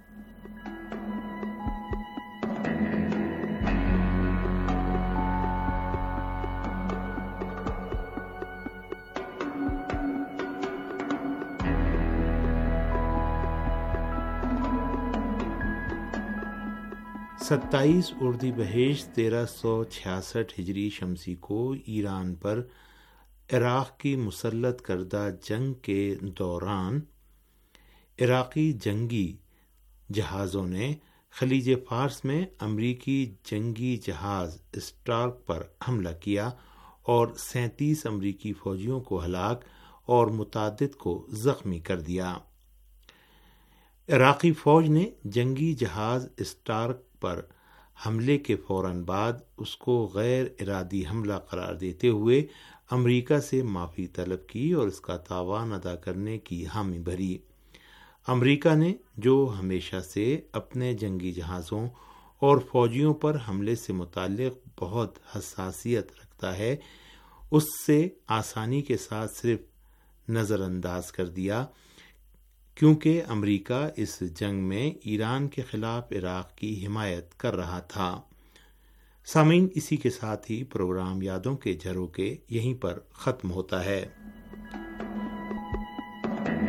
ستائیس اردیبہشت 1366 ہجری شمسی کو ایران پر عراق کی مسلط کردہ جنگ کے دوران عراقی جنگی جہازوں نے خلیج فارس میں امریکی جنگی جہاز اسٹارک پر حملہ کیا اور 37 امریکی فوجیوں کو ہلاک اور متعدد کو زخمی کر دیا۔ عراقی فوج نے جنگی جہاز اسٹارک پر حملے کے فوراً بعد اس کو غیر ارادی حملہ قرار دیتے ہوئے امریکہ سے معافی طلب کی اور اس کا تاوان ادا کرنے کی حامی بھری۔ امریکہ نے، جو ہمیشہ سے اپنے جنگی جہازوں اور فوجیوں پر حملے سے متعلق بہت حساسیت رکھتا ہے، اس سے آسانی کے ساتھ صرف نظر انداز کر دیا، کیونکہ امریکہ اس جنگ میں ایران کے خلاف عراق کی حمایت کر رہا تھا۔ سامعین، اسی کے ساتھ ہی پروگرام یادوں کے جھروکے یہیں پر ختم ہوتا ہے۔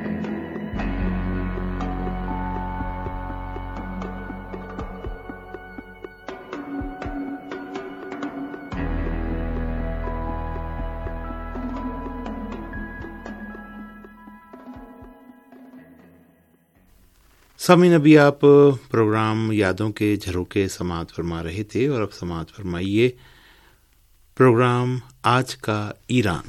سامعین، ابھی آپ پروگرام یادوں کے جھروکے سماعت فرما رہے تھے، اور اب سماعت فرمائیے پروگرام آج کا ایران۔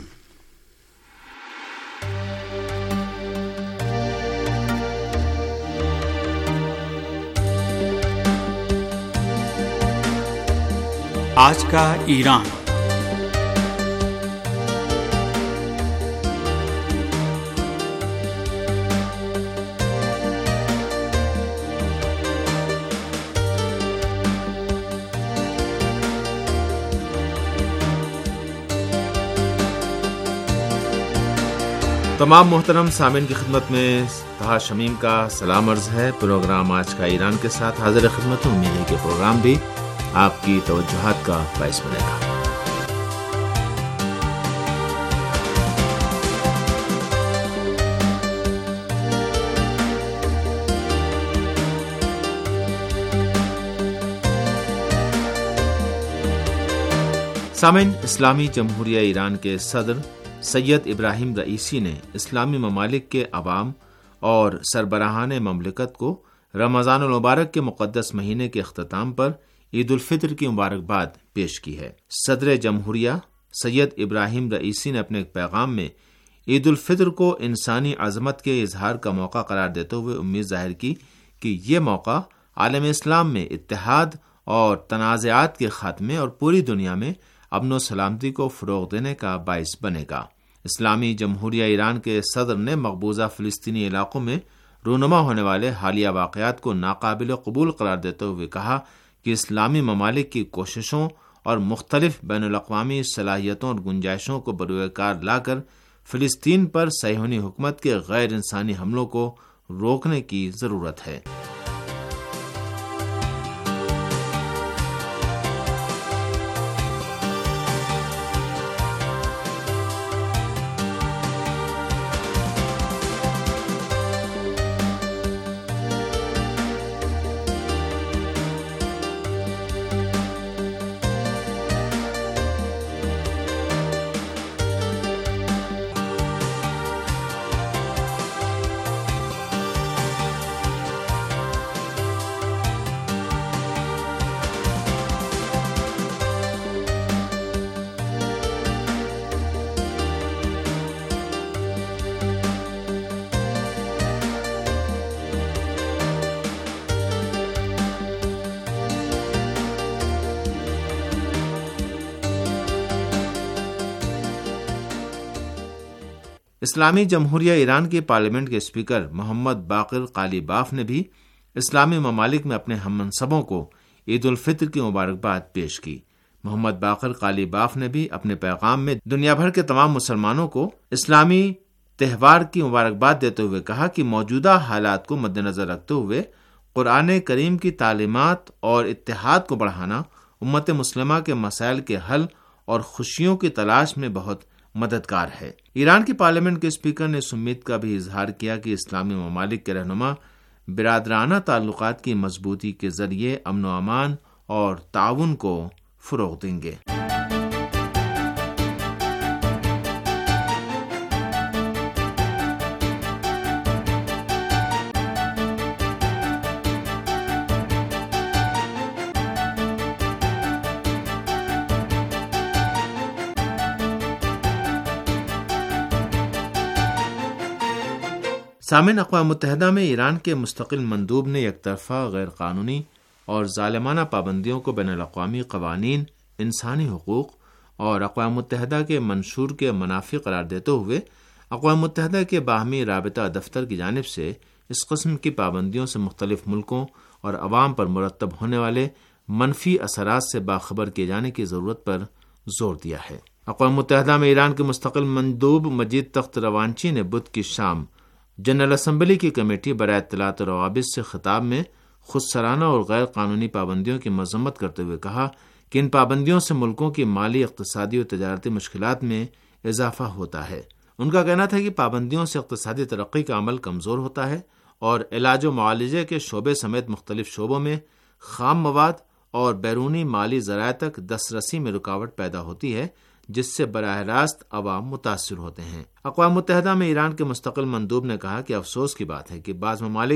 آج کا ایران۔ تمام محترم سامعین کی خدمت میں طاہر شمیم کا سلام عرض ہے۔ پروگرام آج کا ایران کے ساتھ حاضر خدمت ہوں۔ امید ہے کہ پروگرام بھی آپ کی توجہات کا باعث بنے گا۔ سامعین، اسلامی جمہوریہ ایران کے صدر سید ابراہیم رئیسی نے اسلامی ممالک کے عوام اور سربراہان مملکت کو رمضان المبارک کے مقدس مہینے کے اختتام پر عید الفطر کی مبارکباد پیش کی ہے۔ صدر جمہوریہ سید ابراہیم رئیسی نے اپنے پیغام میں عید الفطر کو انسانی عظمت کے اظہار کا موقع قرار دیتے ہوئے امید ظاہر کی کہ یہ موقع عالم اسلام میں اتحاد اور تنازعات کے خاتمے اور پوری دنیا میں امن و سلامتی کو فروغ دینے کا باعث بنے گا۔ اسلامی جمہوریہ ایران کے صدر نے مقبوضہ فلسطینی علاقوں میں رونما ہونے والے حالیہ واقعات کو ناقابل قبول قرار دیتے ہوئے کہا کہ اسلامی ممالک کی کوششوں اور مختلف بین الاقوامی صلاحیتوں اور گنجائشوں کو بروئے کار لا کر فلسطین پر صہیونی حکومت کے غیر انسانی حملوں کو روکنے کی ضرورت ہے۔ اسلامی جمہوریہ ایران کے پارلیمنٹ کے اسپیکر محمد باقر قالیباف نے بھی اسلامی ممالک میں اپنے ہم منصبوں کو عید الفطر کی مبارکباد پیش کی۔ محمد باقر قالیباف نے بھی اپنے پیغام میں دنیا بھر کے تمام مسلمانوں کو اسلامی تہوار کی مبارکباد دیتے ہوئے کہا کہ موجودہ حالات کو مد نظر رکھتے ہوئے قرآن کریم کی تعلیمات اور اتحاد کو بڑھانا امت مسلمہ کے مسائل کے حل اور خوشیوں کی تلاش میں بہت مددگار ہے۔ ایران کی پارلیمنٹ کے اسپیکر نے اس امید کا بھی اظہار کیا کہ اسلامی ممالک کے رہنما برادرانہ تعلقات کی مضبوطی کے ذریعے امن و امان اور تعاون کو فروغ دیں گے۔ سامعین، اقوام متحدہ میں ایران کے مستقل مندوب نے یک طرفہ غیر قانونی اور ظالمانہ پابندیوں کو بین الاقوامی قوانین، انسانی حقوق اور اقوام متحدہ کے منشور کے منافی قرار دیتے ہوئے اقوام متحدہ کے باہمی رابطہ دفتر کی جانب سے اس قسم کی پابندیوں سے مختلف ملکوں اور عوام پر مرتب ہونے والے منفی اثرات سے باخبر کیے جانے کی ضرورت پر زور دیا ہے۔ اقوام متحدہ میں ایران کے مستقل مندوب مجید تخت روانچی نے بدھ کی شام جنرل اسمبلی کی کمیٹی برائے اطلاعات و روابط سے خطاب میں خود سرانہ اور غیر قانونی پابندیوں کی مذمت کرتے ہوئے کہا کہ ان پابندیوں سے ملکوں کی مالی، اقتصادی اور تجارتی مشکلات میں اضافہ ہوتا ہے۔ ان کا کہنا تھا کہ پابندیوں سے اقتصادی ترقی کا عمل کمزور ہوتا ہے اور علاج و معالجے کے شعبے سمیت مختلف شعبوں میں خام مواد اور بیرونی مالی ذرائع تک دسترسی میں رکاوٹ پیدا ہوتی ہے، جس سے براہ راست عوام متاثر ہوتے ہیں۔ اقوام متحدہ میں ایران کے مستقل مندوب نے کہا کہ افسوس کی بات ہے کہ بعض ممالک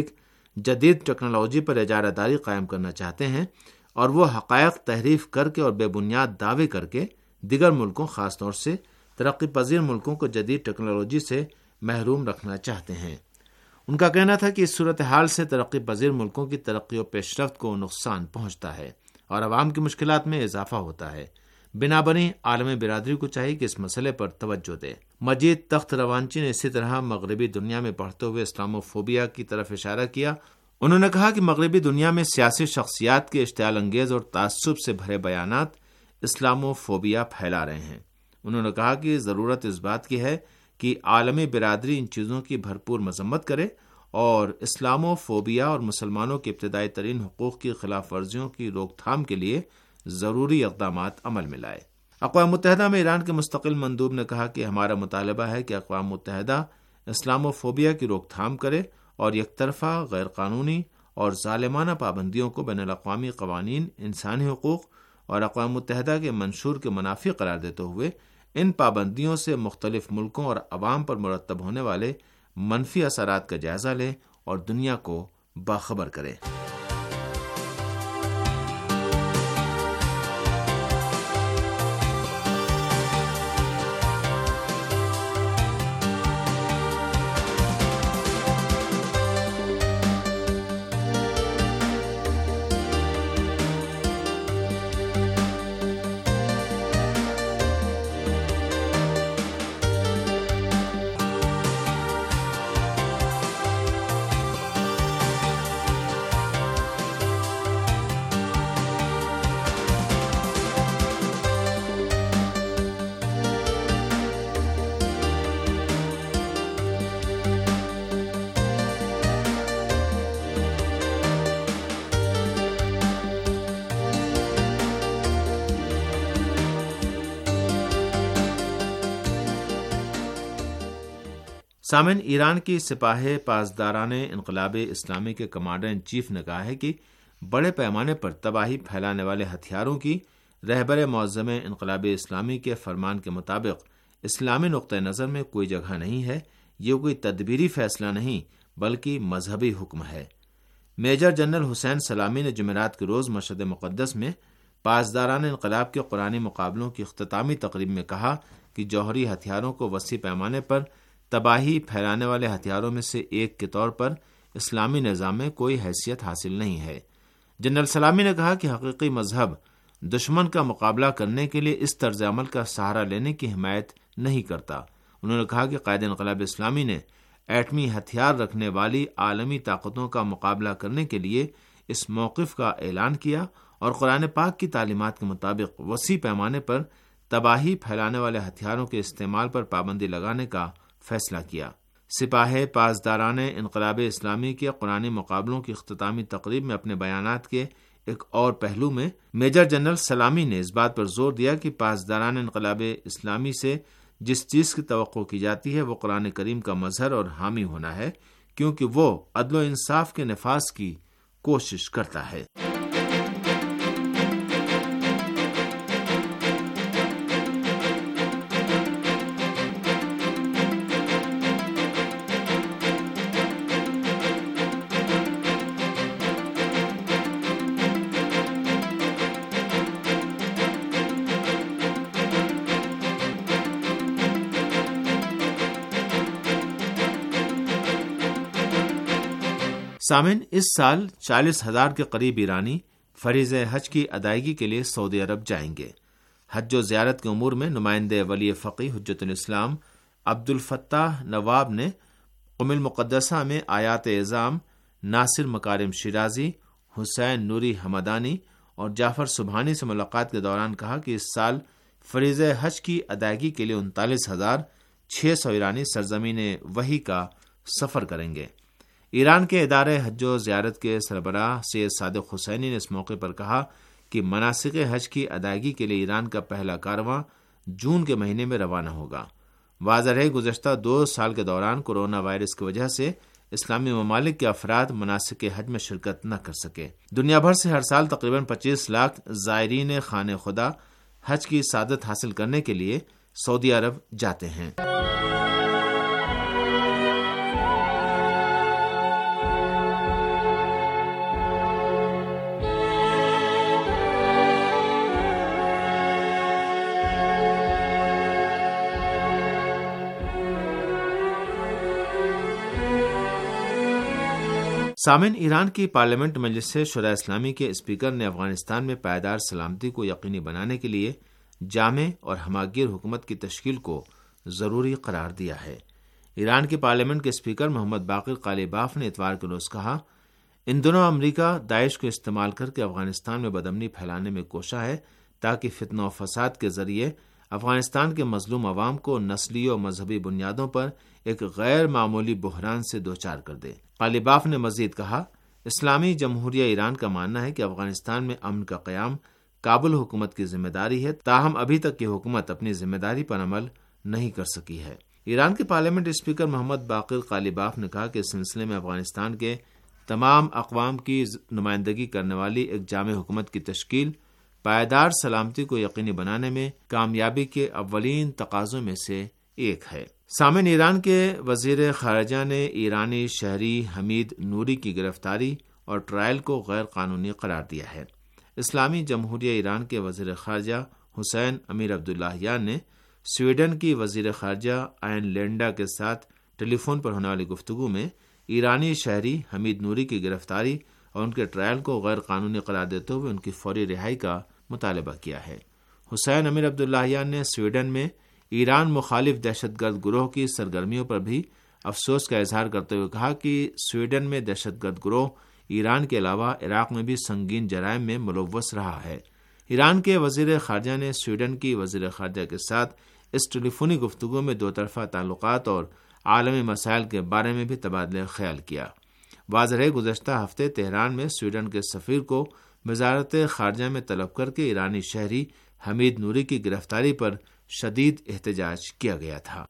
جدید ٹیکنالوجی پر اجارہ داری قائم کرنا چاہتے ہیں اور وہ حقائق تحریف کر کے اور بے بنیاد دعوے کر کے دیگر ملکوں، خاص طور سے ترقی پذیر ملکوں کو جدید ٹیکنالوجی سے محروم رکھنا چاہتے ہیں۔ ان کا کہنا تھا کہ اس صورتحال سے ترقی پذیر ملکوں کی ترقی و پیش رفت کو نقصان پہنچتا ہے اور عوام کی مشکلات میں اضافہ ہوتا ہے۔ بنابراین عالمی برادری کو چاہیے کہ اس مسئلے پر توجہ دے۔ مجید تخت روانچی نے اسی طرح مغربی دنیا میں بڑھتے ہوئے اسلاموفوبیا کی طرف اشارہ کیا۔ انہوں نے کہا کہ مغربی دنیا میں سیاسی شخصیات کے اشتعال انگیز اور تعصب سے بھرے بیانات اسلاموفوبیا پھیلا رہے ہیں۔ انہوں نے کہا کہ ضرورت اس بات کی ہے کہ عالمی برادری ان چیزوں کی بھرپور مذمت کرے اور اسلاموفوبیا اور مسلمانوں کے ابتدائی ترین حقوق کی خلاف ورزیوں کی روک تھام کے لیے ضروری اقدامات عمل میں لائے۔ اقوام متحدہ میں ایران کے مستقل مندوب نے کہا کہ ہمارا مطالبہ ہے کہ اقوام متحدہ اسلاموفوبیا کی روک تھام کرے اور یک طرفہ، غیر قانونی اور ظالمانہ پابندیوں کو بین الاقوامی قوانین، انسانی حقوق اور اقوام متحدہ کے منشور کے منافی قرار دیتے ہوئے ان پابندیوں سے مختلف ملکوں اور عوام پر مرتب ہونے والے منفی اثرات کا جائزہ لے اور دنیا کو باخبر کرے۔ سامن، ایران کی سپاہ پاسداران انقلاب اسلامی کے کمانڈر ان چیف نے کہا ہے کہ بڑے پیمانے پر تباہی پھیلانے والے ہتھیاروں کی رہبر معظم انقلاب اسلامی کے فرمان کے مطابق اسلامی نقطہ نظر میں کوئی جگہ نہیں ہے۔ یہ کوئی تدبیری فیصلہ نہیں بلکہ مذہبی حکم ہے۔ میجر جنرل حسین سلامی نے جمعرات کے روز مشہد مقدس میں پاسداران انقلاب کے قرآنی مقابلوں کی اختتامی تقریب میں کہا کہ جوہری ہتھیاروں کو وسیع پیمانے پر تباہی پھیلانے والے ہتھیاروں میں سے ایک کے طور پر اسلامی نظام میں کوئی حیثیت حاصل نہیں ہے۔ جنرل سلامی نے کہا کہ حقیقی مذہب دشمن کا مقابلہ کرنے کے لیے اس طرز عمل کا سہارا لینے کی حمایت نہیں کرتا۔ انہوں نے کہا کہ قائد انقلاب اسلامی نے ایٹمی ہتھیار رکھنے والی عالمی طاقتوں کا مقابلہ کرنے کے لیے اس موقف کا اعلان کیا اور قرآن پاک کی تعلیمات کے مطابق وسیع پیمانے پر تباہی پھیلانے والے ہتھیاروں کے استعمال پر پابندی لگانے کا فیصلہ کیا۔ سپاہ پاسداران انقلاب اسلامی کے قرآنی مقابلوں کی اختتامی تقریب میں اپنے بیانات کے ایک اور پہلو میں میجر جنرل سلامی نے اس بات پر زور دیا کہ پاسداران انقلاب اسلامی سے جس چیز کی توقع کی جاتی ہے وہ قرآن کریم کا مظہر اور حامی ہونا ہے، کیونکہ وہ عدل و انصاف کے نفاذ کی کوشش کرتا ہے۔ سامن، اس سال 40,000 کے قریب ایرانی فریضہ حج کی ادائیگی کے لیے سعودی عرب جائیں گے۔ حج و زیارت کے امور میں نمائندے ولی فقی حجت الاسلام عبدالفتاح نواب نے ام المقدسہ میں آیات اعظام ناصر مکارم شیرازی، حسین نوری حمدانی اور جعفر سبحانی سے ملاقات کے دوران کہا کہ اس سال فریضہ حج کی ادائیگی کے لیے 39,600 ایرانی سرزمین وحی کا سفر کریں گے۔ ایران کے ادارے حج و زیارت کے سربراہ سید صادق حسینی نے اس موقع پر کہا کہ مناسک حج کی ادائیگی کے لیے ایران کا پہلا کارواں جون کے مہینے میں روانہ ہوگا۔ واضح ہے گزشتہ 2 سال کے دوران کورونا وائرس کی وجہ سے اسلامی ممالک کے افراد مناسک حج میں شرکت نہ کر سکے۔ دنیا بھر سے ہر سال تقریباً 25 لاکھ زائرین خانہ خدا حج کی سعادت حاصل کرنے کے لیے سعودی عرب جاتے ہیں۔ سامعین، ایران کی پارلیمنٹ مجلس شورائے اسلامی کے اسپیکر نے افغانستان میں پائیدار سلامتی کو یقینی بنانے کے لیے جامع اور ہماگیر حکومت کی تشکیل کو ضروری قرار دیا ہے۔ ایران کی پارلیمنٹ کے اسپیکر محمد باقر قالیباف نے اتوار کے روز کہا، ان دنوں امریکہ داعش کو استعمال کر کے افغانستان میں بدامنی پھیلانے میں کوشاں ہے تاکہ فتنہ و فساد کے ذریعے افغانستان کے مظلوم عوام کو نسلی و مذہبی بنیادوں پر ایک غیر معمولی بحران سے دوچار کر دے۔ قالیباف نے مزید کہا، اسلامی جمہوریہ ایران کا ماننا ہے کہ افغانستان میں امن کا قیام کابل حکومت کی ذمہ داری ہے، تاہم ابھی تک یہ حکومت اپنی ذمہ داری پر عمل نہیں کر سکی ہے۔ ایران کے parliament speaker Mohammad Baqer Qalibaf نے کہا کہ اس سلسلے میں افغانستان کے تمام اقوام کی نمائندگی کرنے والی ایک جامع حکومت کی تشکیل پائیدار سلامتی کو یقینی بنانے میں کامیابی کے اولین تقاضوں میں سے ایک ہے۔ سامعین، ایران کے وزیر خارجہ نے ایرانی شہری حمید نوری کی گرفتاری اور ٹرائل کو غیر قانونی قرار دیا ہے۔ اسلامی جمہوریہ ایران کے وزیر خارجہ حسین امیر عبداللہیان نے سویڈن کی وزیر خارجہ آئن لینڈا کے ساتھ ٹیلی فون پر ہونے والی گفتگو میں ایرانی شہری حمید نوری کی گرفتاری اور ان کے ٹرائل کو غیر قانونی قرار دیتے ہوئے ان کی فوری رہائی کا مطالبہ کیا ہے۔ حسین امیر عبداللہیان نے سویڈن میں ایران مخالف دہشت گرد گروہ کی سرگرمیوں پر بھی افسوس کا اظہار کرتے ہوئے کہا کہ سویڈن میں دہشت گرد گروہ ایران کے علاوہ عراق میں بھی سنگین جرائم میں ملوث رہا ہے۔ ایران کے وزیر خارجہ نے سویڈن کی وزیر خارجہ کے ساتھ اس ٹیلی فونی گفتگو میں دو طرفہ تعلقات اور عالمی مسائل کے بارے میں بھی تبادلہ خیال کیا۔ واضح ہے، گزشتہ ہفتے تہران میں سویڈن کے سفیر کو وزارت خارجہ میں طلب کر کے ایرانی شہری حمید نوری کی گرفتاری پر شدید احتجاج کیا گیا تھا۔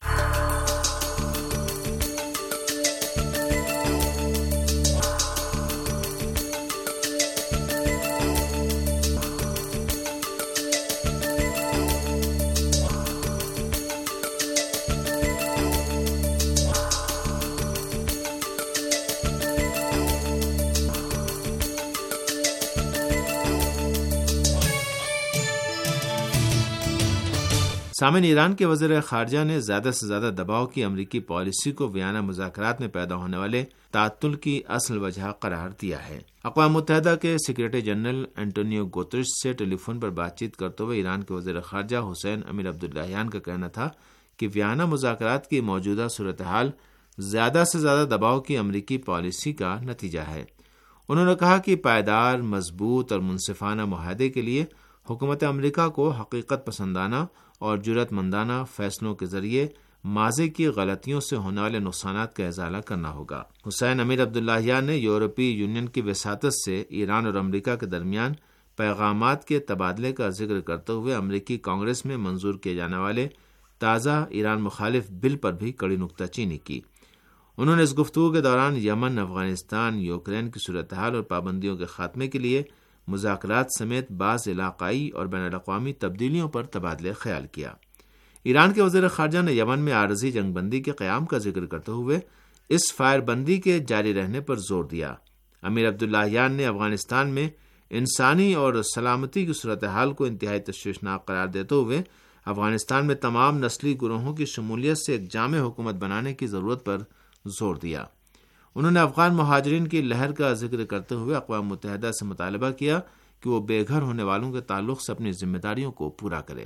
سامعین، ایران کے وزیر خارجہ نے زیادہ سے زیادہ دباؤ کی امریکی پالیسی کو ویانا مذاکرات میں پیدا ہونے والے تعطل کی اصل وجہ قرار دیا ہے۔ اقوام متحدہ کے سیکریٹری جنرل انٹونیو گوتریش سے ٹیلی فون پر بات چیت کرتے ہوئے ایران کے وزیر خارجہ حسین امیر عبداللہیان کا کہنا تھا کہ ویانا مذاکرات کی موجودہ صورتحال زیادہ سے زیادہ دباؤ کی امریکی پالیسی کا نتیجہ ہے۔ انہوں نے کہا کہ پائیدار، مضبوط اور منصفانہ معاہدے کے لیے حکومت امریکہ کو حقیقت پسندانہ اور جرأت مندانہ فیصلوں کے ذریعے ماضی کی غلطیوں سے ہونے والے نقصانات کا ازالہ کرنا ہوگا۔ حسین امیر عبداللہیان نے یورپی یونین کی وساطت سے ایران اور امریکہ کے درمیان پیغامات کے تبادلے کا ذکر کرتے ہوئے امریکی کانگریس میں منظور کیے جانے والے تازہ ایران مخالف بل پر بھی کڑی نکتہ چینی کی۔ انہوں نے اس گفتگو کے دوران یمن، افغانستان، یوکرین کی صورتحال اور پابندیوں کے خاتمے کے لیے مذاکرات سمیت بعض علاقائی اور بین الاقوامی تبدیلیوں پر تبادلہ خیال کیا۔ ایران کے وزیر خارجہ نے یمن میں عارضی جنگ بندی کے قیام کا ذکر کرتے ہوئے اس فائر بندی کے جاری رہنے پر زور دیا۔ امیر عبداللہیان نے افغانستان میں انسانی اور سلامتی کی صورتحال کو انتہائی تشویشناک قرار دیتے ہوئے افغانستان میں تمام نسلی گروہوں کی شمولیت سے ایک جامع حکومت بنانے کی ضرورت پر زور دیا۔ انہوں نے افغان مہاجرین کی لہر کا ذکر کرتے ہوئے اقوام متحدہ سے مطالبہ کیا کہ وہ بے گھر ہونے والوں کے تعلق سے اپنی ذمہ داریوں کو پورا کرے۔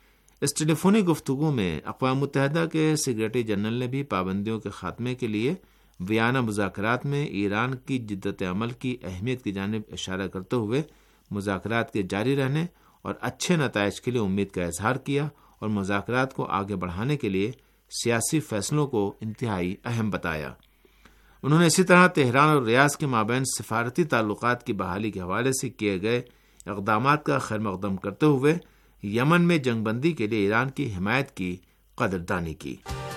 اس ٹیلی فونی گفتگو میں اقوام متحدہ کے سیکریٹری جنرل نے بھی پابندیوں کے خاتمے کے لیے ویانا مذاکرات میں ایران کی جدت عمل کی اہمیت کی جانب اشارہ کرتے ہوئے مذاکرات کے جاری رہنے اور اچھے نتائج کے لیے امید کا اظہار کیا اور مذاکرات کو آگے بڑھانے کے لیے سیاسی فیصلوں کو انتہائی اہم بتایا۔ انہوں نے اسی طرح تہران اور ریاض کے مابین سفارتی تعلقات کی بحالی کے حوالے سے کیے گئے اقدامات کا خیر مقدم کرتے ہوئے یمن میں جنگ بندی کے لیے ایران کی حمایت کی قدردانی کی۔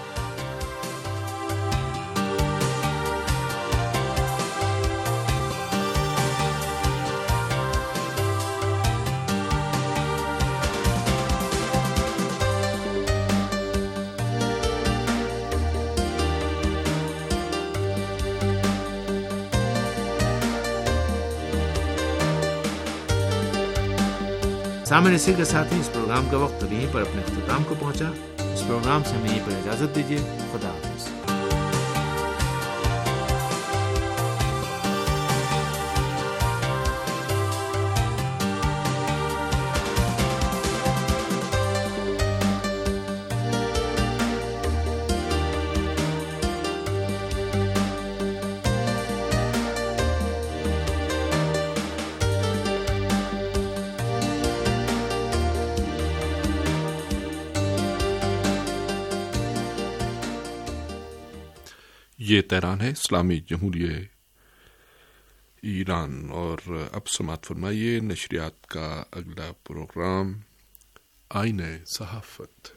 سامنے اسی کے ساتھ ہی اس پروگرام کا وقت اب یہیں پر اپنے اختتام کو پہنچا۔ اس پروگرام سے ہمیں یہیں پر اجازت دیجیے۔ خدا حافظ۔ یہ تہران ہے، اسلامی جمہوریہ ایران، اور اب سماعت فرمائیے نشریات کا اگلا پروگرام آئینہ صحافت۔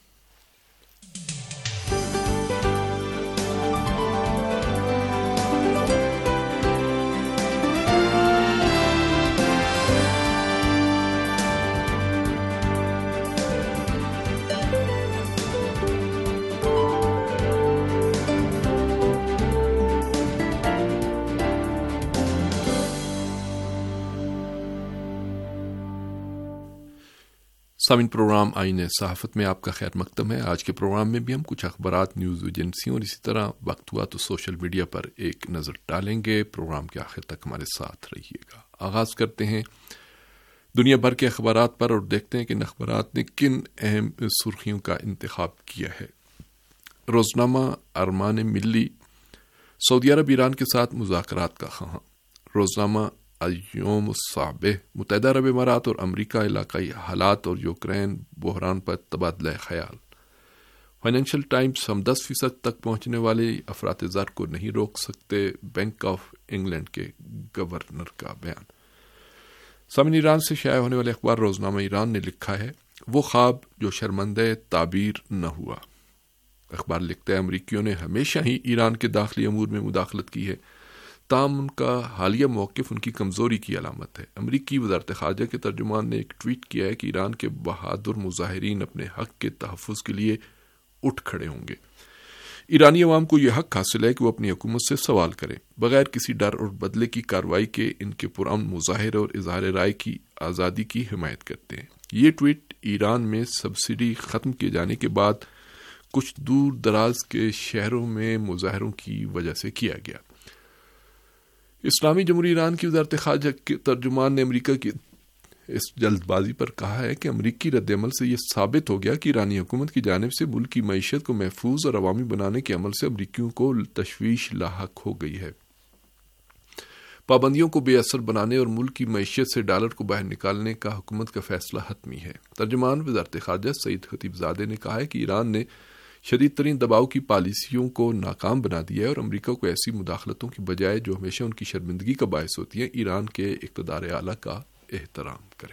سامعین، پروگرام آئینہ صحافت میں آپ کا خیر مقدم ہے۔ آج کے پروگرام میں بھی ہم کچھ اخبارات، نیوز ایجنسیوں اور اسی طرح وقت ہوا تو سوشل میڈیا پر ایک نظر ڈالیں گے۔ پروگرام کے آخر تک ہمارے ساتھ رہیے گا۔ آغاز کرتے ہیں دنیا بھر کے اخبارات پر اور دیکھتے ہیں کہ ان اخبارات نے کن اہم سرخیوں کا انتخاب کیا ہے۔ روزنامہ ارمان ملی، سعودی عرب ایران کے ساتھ مذاکرات کا خواہاں۔ روزنامہ اليوم الصابح، متحدہ عرب امارات اور امریکہ علاقائی حالات اور یوکرین بحران پر تبادلہ خیال۔ فائنینشل ٹائمز، ہم 10% تک پہنچنے والے افراط زر کو نہیں روک سکتے، بینک آف انگلینڈ کے گورنر کا بیان۔ سامعین، ایران سے شائع ہونے والے اخبار روزنامہ ایران نے لکھا ہے وہ خواب جو شرمندہ تعبیر نہ ہوا۔ اخبار لکھتا ہے امریکیوں نے ہمیشہ ہی ایران کے داخلی امور میں مداخلت کی ہے، تاہم ان کا حالیہ موقف ان کی کمزوری کی علامت ہے۔ امریکی وزارت خارجہ کے ترجمان نے ایک ٹویٹ کیا ہے کہ ایران کے بہادر مظاہرین اپنے حق کے تحفظ کے لیے اٹھ کھڑے ہوں گے۔ ایرانی عوام کو یہ حق حاصل ہے کہ وہ اپنی حکومت سے سوال کریں، بغیر کسی ڈر اور بدلے کی کارروائی کے ان کے پرامن مظاہرے اور اظہار رائے کی آزادی کی حمایت کرتے ہیں۔ یہ ٹویٹ ایران میں سبسڈی ختم کیے جانے کے بعد کچھ دور دراز کے شہروں میں مظاہروں کی وجہ سے کیا گیا۔ اسلامی جمہوریہ ایران کی وزارت خارجہ کے ترجمان نے امریکہ کی اس جلد بازی پر کہا ہے کہ امریکی رد عمل سے یہ ثابت ہو گیا کہ ایرانی حکومت کی جانب سے ملک کی معیشت کو محفوظ اور عوامی بنانے کے عمل سے امریکیوں کو تشویش لاحق ہو گئی ہے۔ پابندیوں کو بے اثر بنانے اور ملک کی معیشت سے ڈالر کو باہر نکالنے کا حکومت کا فیصلہ حتمی ہے۔ ترجمان وزارت خارجہ سعید خطیب زادے نے کہا ہے کہ ایران نے شدید ترین دباؤ کی پالیسیوں کو ناکام بنا دیا ہے اور امریکہ کو ایسی مداخلتوں کی بجائے جو ہمیشہ ان کی شرمندگی کا باعث ہوتی ہیں، ایران کے اقتدار اعلیٰ کا احترام کرے۔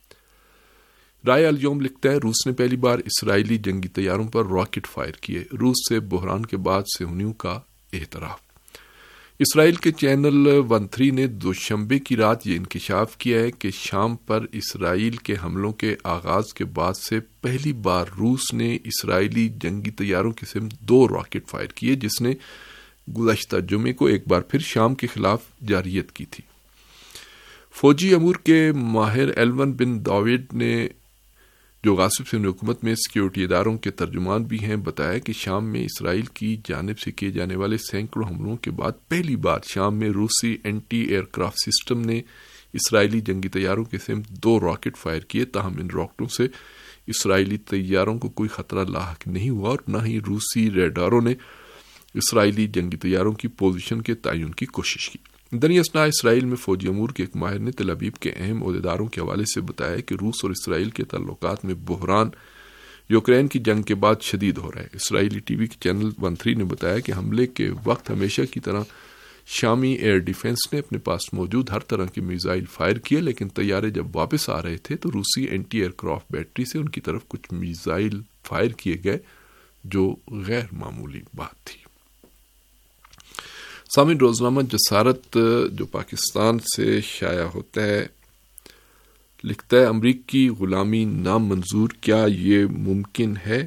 رائے اليوم لکھتا ہے روس نے پہلی بار اسرائیلی جنگی طیاروں پر راکٹ فائر کیے، روس سے بحران کے بعد صہیونیوں کا اعتراف۔ اسرائیل کے چینل 13 نے دوشنبے کی رات یہ انکشاف کیا ہے کہ شام پر اسرائیل کے حملوں کے آغاز کے بعد سے پہلی بار روس نے اسرائیلی جنگی طیاروں کی سمت 2 راکٹ فائر کیے، جس نے گزشتہ جمعے کو ایک بار پھر شام کے خلاف جارحیت کی تھی۔ فوجی امور کے ماہر ایلون بن داوڈ نے، جو غاصب سندھ حکومت میں سیکیورٹی اداروں کے ترجمان بھی ہیں، بتایا کہ شام میں اسرائیل کی جانب سے کیے جانے والے سینکڑوں حملوں کے بعد پہلی بار شام میں روسی اینٹی ایئر کرافٹ سسٹم نے اسرائیلی جنگی طیاروں کے سمت 2 راکٹ فائر کیے، تاہم ان راکٹوں سے اسرائیلی طیاروں کو کوئی خطرہ لاحق نہیں ہوا اور نہ ہی روسی ریڈاروں نے اسرائیلی جنگی طیاروں کی پوزیشن کے تعین کی کوشش کی۔ درمیان اثنا اسرائیل میں فوجی امور کے ایک ماہر نے تل ابیب کے اہم عہدیداروں کے حوالے سے بتایا کہ روس اور اسرائیل کے تعلقات میں بحران یوکرین کی جنگ کے بعد شدید ہو رہا ہے۔ اسرائیلی ٹی وی کے چینل 13 نے بتایا کہ حملے کے وقت ہمیشہ کی طرح شامی ایئر ڈیفنس نے اپنے پاس موجود ہر طرح کے میزائل فائر کیے، لیکن طیارے جب واپس آ رہے تھے تو روسی اینٹی ایئر کرافٹ بیٹری سے ان کی طرف کچھ میزائل فائر کیے گئے، جو غیر معمولی بات تھی۔ سامعین، روزنامہ جسارت جو پاکستان سے شائع ہوتا ہے لکھتا ہے امریکی غلامی نامنظور، کیا یہ ممکن ہے؟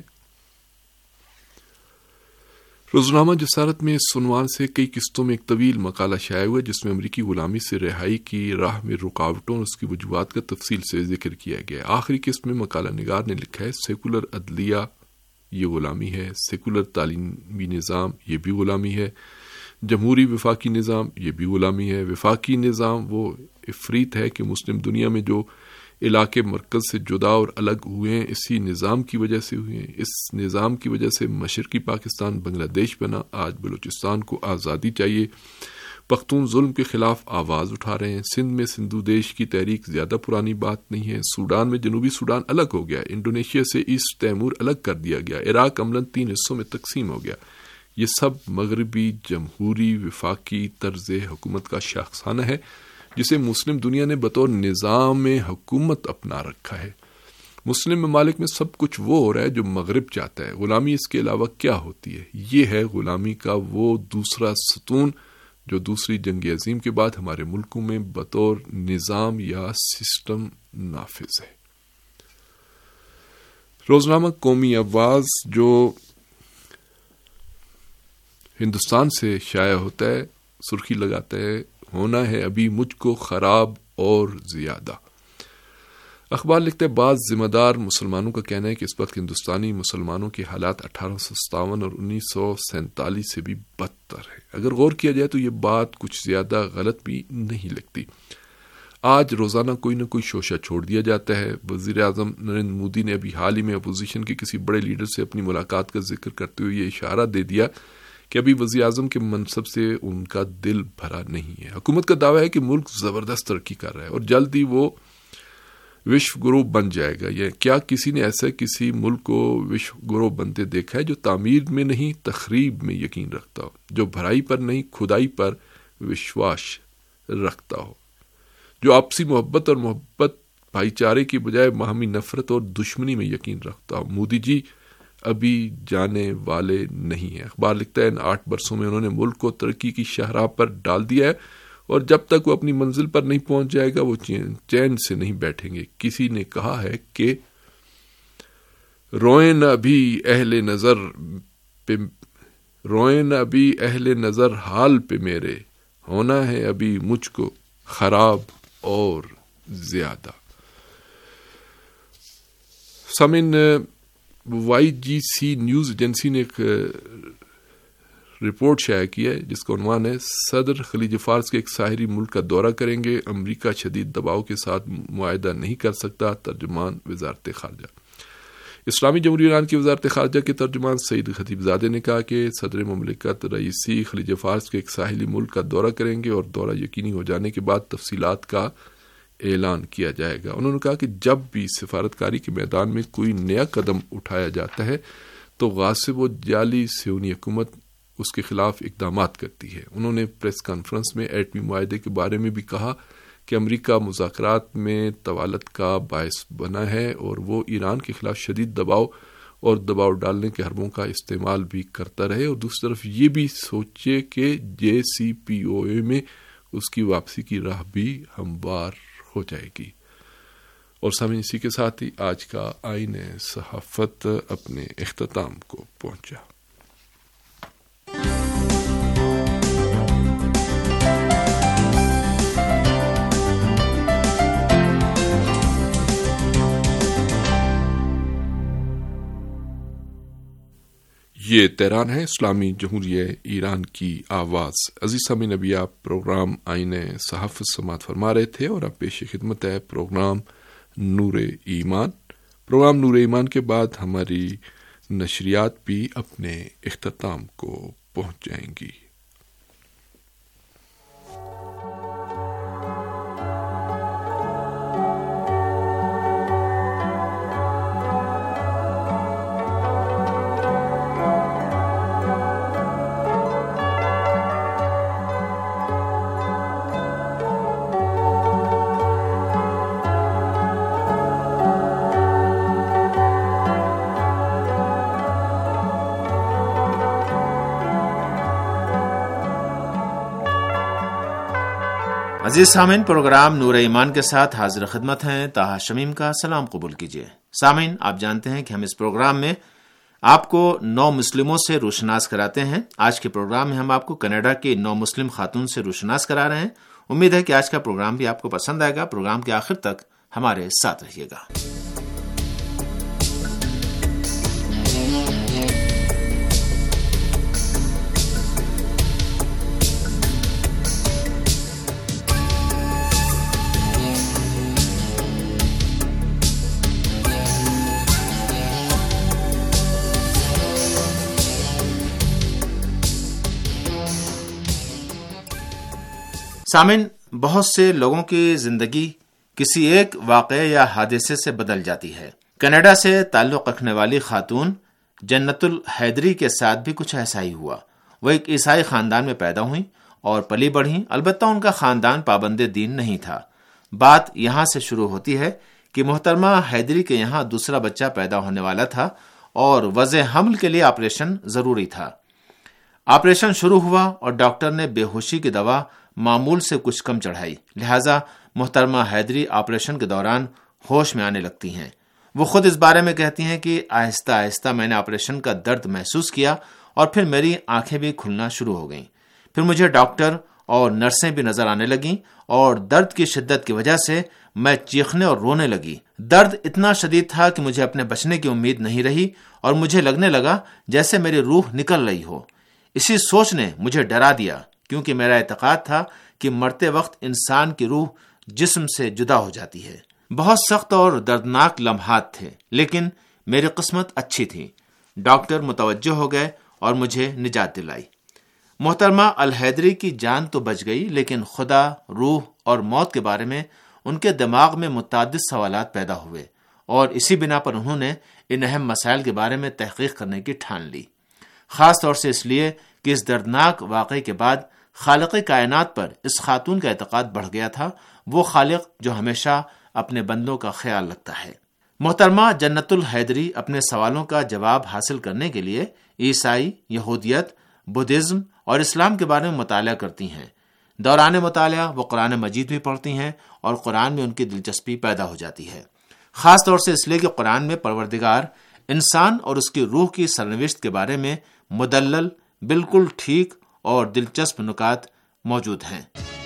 روزنامہ جسارت میں اس عنوان سے کئی قسطوں میں ایک طویل مقالہ شائع ہوا جس میں امریکی غلامی سے رہائی کی راہ میں رکاوٹوں اور اس کی وجوہات کا تفصیل سے ذکر کیا گیا۔ آخری قسط میں مقالہ نگار نے لکھا ہے سیکولر عدلیہ یہ غلامی ہے، سیکولر تعلیمی نظام یہ بھی غلامی ہے، جمہوری وفاقی نظام یہ بھی غلامی ہے۔ وفاقی نظام وہ افریت ہے کہ مسلم دنیا میں جو علاقے مرکز سے جدا اور الگ ہوئے ہیں اسی نظام کی وجہ سے ہوئے ہیں۔ اس نظام کی وجہ سے مشرقی پاکستان بنگلہ دیش بنا، آج بلوچستان کو آزادی چاہیے، پختون ظلم کے خلاف آواز اٹھا رہے ہیں، سندھ میں سندھو دیش کی تحریک زیادہ پرانی بات نہیں ہے، سوڈان میں جنوبی سوڈان الگ ہو گیا، انڈونیشیا سے ایسٹ تیمور الگ کر دیا گیا، عراق عملاً 3 حصوں میں تقسیم ہو گیا، یہ سب مغربی جمہوری وفاقی طرز حکومت کا شاخسانہ ہے جسے مسلم دنیا نے بطور نظام حکومت اپنا رکھا ہے۔ مسلم ممالک میں سب کچھ وہ ہو رہا ہے جو مغرب چاہتا ہے۔ غلامی اس کے علاوہ کیا ہوتی ہے؟ یہ ہے غلامی کا وہ دوسرا ستون جو دوسری جنگ عظیم کے بعد ہمارے ملکوں میں بطور نظام یا سسٹم نافذ ہے۔ روزنامہ قومی آواز جو ہندوستان سے شائع ہوتا ہے سرخی لگاتا ہے، ہونا ہے ابھی مجھ کو خراب اور زیادہ۔ اخبار لکھتا ہے بعض ذمہ دار مسلمانوں کا کہنا ہے کہ اس وقت ہندوستانی مسلمانوں کے حالات 1857 اور 1947 سے بھی بدتر ہے۔ اگر غور کیا جائے تو یہ بات کچھ زیادہ غلط بھی نہیں لگتی۔ آج روزانہ کوئی نہ کوئی شوشہ چھوڑ دیا جاتا ہے۔ وزیر اعظم نریندر مودی نے ابھی حال ہی میں اپوزیشن کے کسی بڑے لیڈر سے اپنی ملاقات کا ذکر کرتے ہوئے یہ اشارہ دے دیا کہ ابھی وزیر اعظم کے منصب سے ان کا دل بھرا نہیں ہے۔ حکومت کا دعویٰ ہے کہ ملک زبردست ترقی کر رہا ہے اور جلد ہی وہ وشو گرو بن جائے گا۔ یہ کیا کسی نے ایسا کسی ملک کو وشو گرو بنتے دیکھا ہے جو تعمیر میں نہیں تخریب میں یقین رکھتا ہو، جو بھرائی پر نہیں کھدائی پر وشواس رکھتا ہو، جو آپسی محبت اور بھائی چارے کی بجائے باہمی نفرت اور دشمنی میں یقین رکھتا ہو؟ مودی جی ابھی جانے والے نہیں ہیں۔ اخبار لکھتا ہے ان 8 برسوں میں انہوں نے ملک کو ترقی کی شاہراہ پر ڈال دیا ہے اور جب تک وہ اپنی منزل پر نہیں پہنچ جائے گا وہ چین سے نہیں بیٹھیں گے۔ کسی نے کہا ہے کہ روئیں نہ ابھی اہل نظر حال پہ میرے، ہونا ہے ابھی مجھ کو خراب اور زیادہ۔ سامعین، YGC نیوز ایجنسی نے ایک رپورٹ شائع کی ہے جس کا عنوان ہے صدر خلیج فارس کے ایک ساحلی ملک کا دورہ کریں گے، امریکہ شدید دباؤ کے ساتھ معاہدہ نہیں کر سکتا۔ ترجمان وزارت خارجہ۔ اسلامی جمہوریہ ایران کی وزارت خارجہ کے ترجمان سعید خطیب زادے نے کہا کہ صدر مملکت رئیسی خلیج فارس کے ایک ساحلی ملک کا دورہ کریں گے اور دورہ یقینی ہو جانے کے بعد تفصیلات کا اعلان کیا جائے گا۔ انہوں نے کہا کہ جب بھی سفارتکاری کے میدان میں کوئی نیا قدم اٹھایا جاتا ہے تو غاصب و جعلی صہیونی حکومت اس کے خلاف اقدامات کرتی ہے۔ انہوں نے پریس کانفرنس میں ایٹمی معاہدے کے بارے میں بھی کہا کہ امریکہ مذاکرات میں طوالت کا باعث بنا ہے اور وہ ایران کے خلاف شدید دباؤ اور دباؤ ڈالنے کے حربوں کا استعمال بھی کرتا رہے اور دوسری طرف یہ بھی سوچے کہ JCPOA میں اس کی واپسی کی راہ بھی ہموار ہو جائے گی۔ اور سامعین، اسی کے ساتھ ہی آج کا آئین صحافت اپنے اختتام کو پہنچا۔ یہ تہران ہے، اسلامی جمہوریہ ایران کی آواز۔ عزیز سامعین، ابھی آپ پروگرام آئین صحافت سماعت فرما رہے تھے اور اب پیش خدمت ہے پروگرام نور ایمان۔ پروگرام نور ایمان کے بعد ہماری نشریات بھی اپنے اختتام کو پہنچ جائیں گی۔ عزیز سامعین، پروگرام نور ایمان کے ساتھ حاضر خدمت ہیں۔ طاہا شمیم کا سلام قبول کیجیے۔ سامعین، آپ جانتے ہیں کہ ہم اس پروگرام میں آپ کو 9 مسلموں سے روشناس کراتے ہیں۔ آج کے پروگرام میں ہم آپ کو کینیڈا کی 9 مسلم خاتون سے روشناس کرا رہے ہیں۔ امید ہے کہ آج کا پروگرام بھی آپ کو پسند آئے گا۔ پروگرام کے آخر تک ہمارے ساتھ رہیے گا۔ سامعین، بہت سے لوگوں کی زندگی کسی ایک واقعے یا حادثے سے بدل جاتی ہے۔ کینیڈا سے تعلق رکھنے والی خاتون جنت الحیدری کے ساتھ بھی کچھ ایسا ہی ہوا۔ وہ ایک عیسائی خاندان میں پیدا ہوئیں اور پلی بڑھیں، البتہ ان کا خاندان پابند دین نہیں تھا۔ بات یہاں سے شروع ہوتی ہے کہ محترمہ حیدری کے یہاں دوسرا بچہ پیدا ہونے والا تھا اور وضع حمل کے لیے آپریشن ضروری تھا۔ آپریشن شروع ہوا اور ڈاکٹر نے بے ہوشی کی دوا معمول سے کچھ کم چڑھائی، لہٰذا محترمہ حیدری آپریشن کے دوران ہوش میں آنے لگتی ہیں۔ وہ خود اس بارے میں کہتی ہیں کہ آہستہ آہستہ میں نے آپریشن کا درد محسوس کیا اور پھر میری آنکھیں بھی کھلنا شروع ہو گئیں۔ پھر مجھے ڈاکٹر اور نرسیں بھی نظر آنے لگیں اور درد کی شدت کی وجہ سے میں چیخنے اور رونے لگی۔ درد اتنا شدید تھا کہ مجھے اپنے بچنے کی امید نہیں رہی اور مجھے لگنے لگا جیسے میری روح نکل رہی ہو۔ اسی سوچ نے مجھے ڈرا دیا، کیونکہ میرا اعتقاد تھا کہ مرتے وقت انسان کی روح جسم سے جدا ہو جاتی ہے۔ بہت سخت اور دردناک لمحات تھے، لیکن میری قسمت اچھی تھی۔ ڈاکٹر متوجہ ہو گئے اور مجھے نجات دلائی۔ محترمہ الحیدری کی جان تو بچ گئی، لیکن خدا، روح اور موت کے بارے میں ان کے دماغ میں متعدد سوالات پیدا ہوئے، اور اسی بنا پر انہوں نے ان اہم مسائل کے بارے میں تحقیق کرنے کی ٹھان لی، خاص طور سے اس لیے کہ اس دردناک واقعے کے بعد خالق کائنات پر اس خاتون کا اعتقاد بڑھ گیا تھا، وہ خالق جو ہمیشہ اپنے بندوں کا خیال رکھتا ہے۔ محترمہ جنت الحیدری اپنے سوالوں کا جواب حاصل کرنے کے لیے عیسائی، یہودیت، بدھزم اور اسلام کے بارے میں مطالعہ کرتی ہیں۔ دوران مطالعہ وہ قرآن مجید بھی پڑھتی ہیں اور قرآن میں ان کی دلچسپی پیدا ہو جاتی ہے، خاص طور سے اس لیے کہ قرآن میں پروردگار انسان اور اس کی روح کی سرنوشت کے بارے میں مدلل، بالکل ٹھیک اور دلچسپ نکات موجود ہیں۔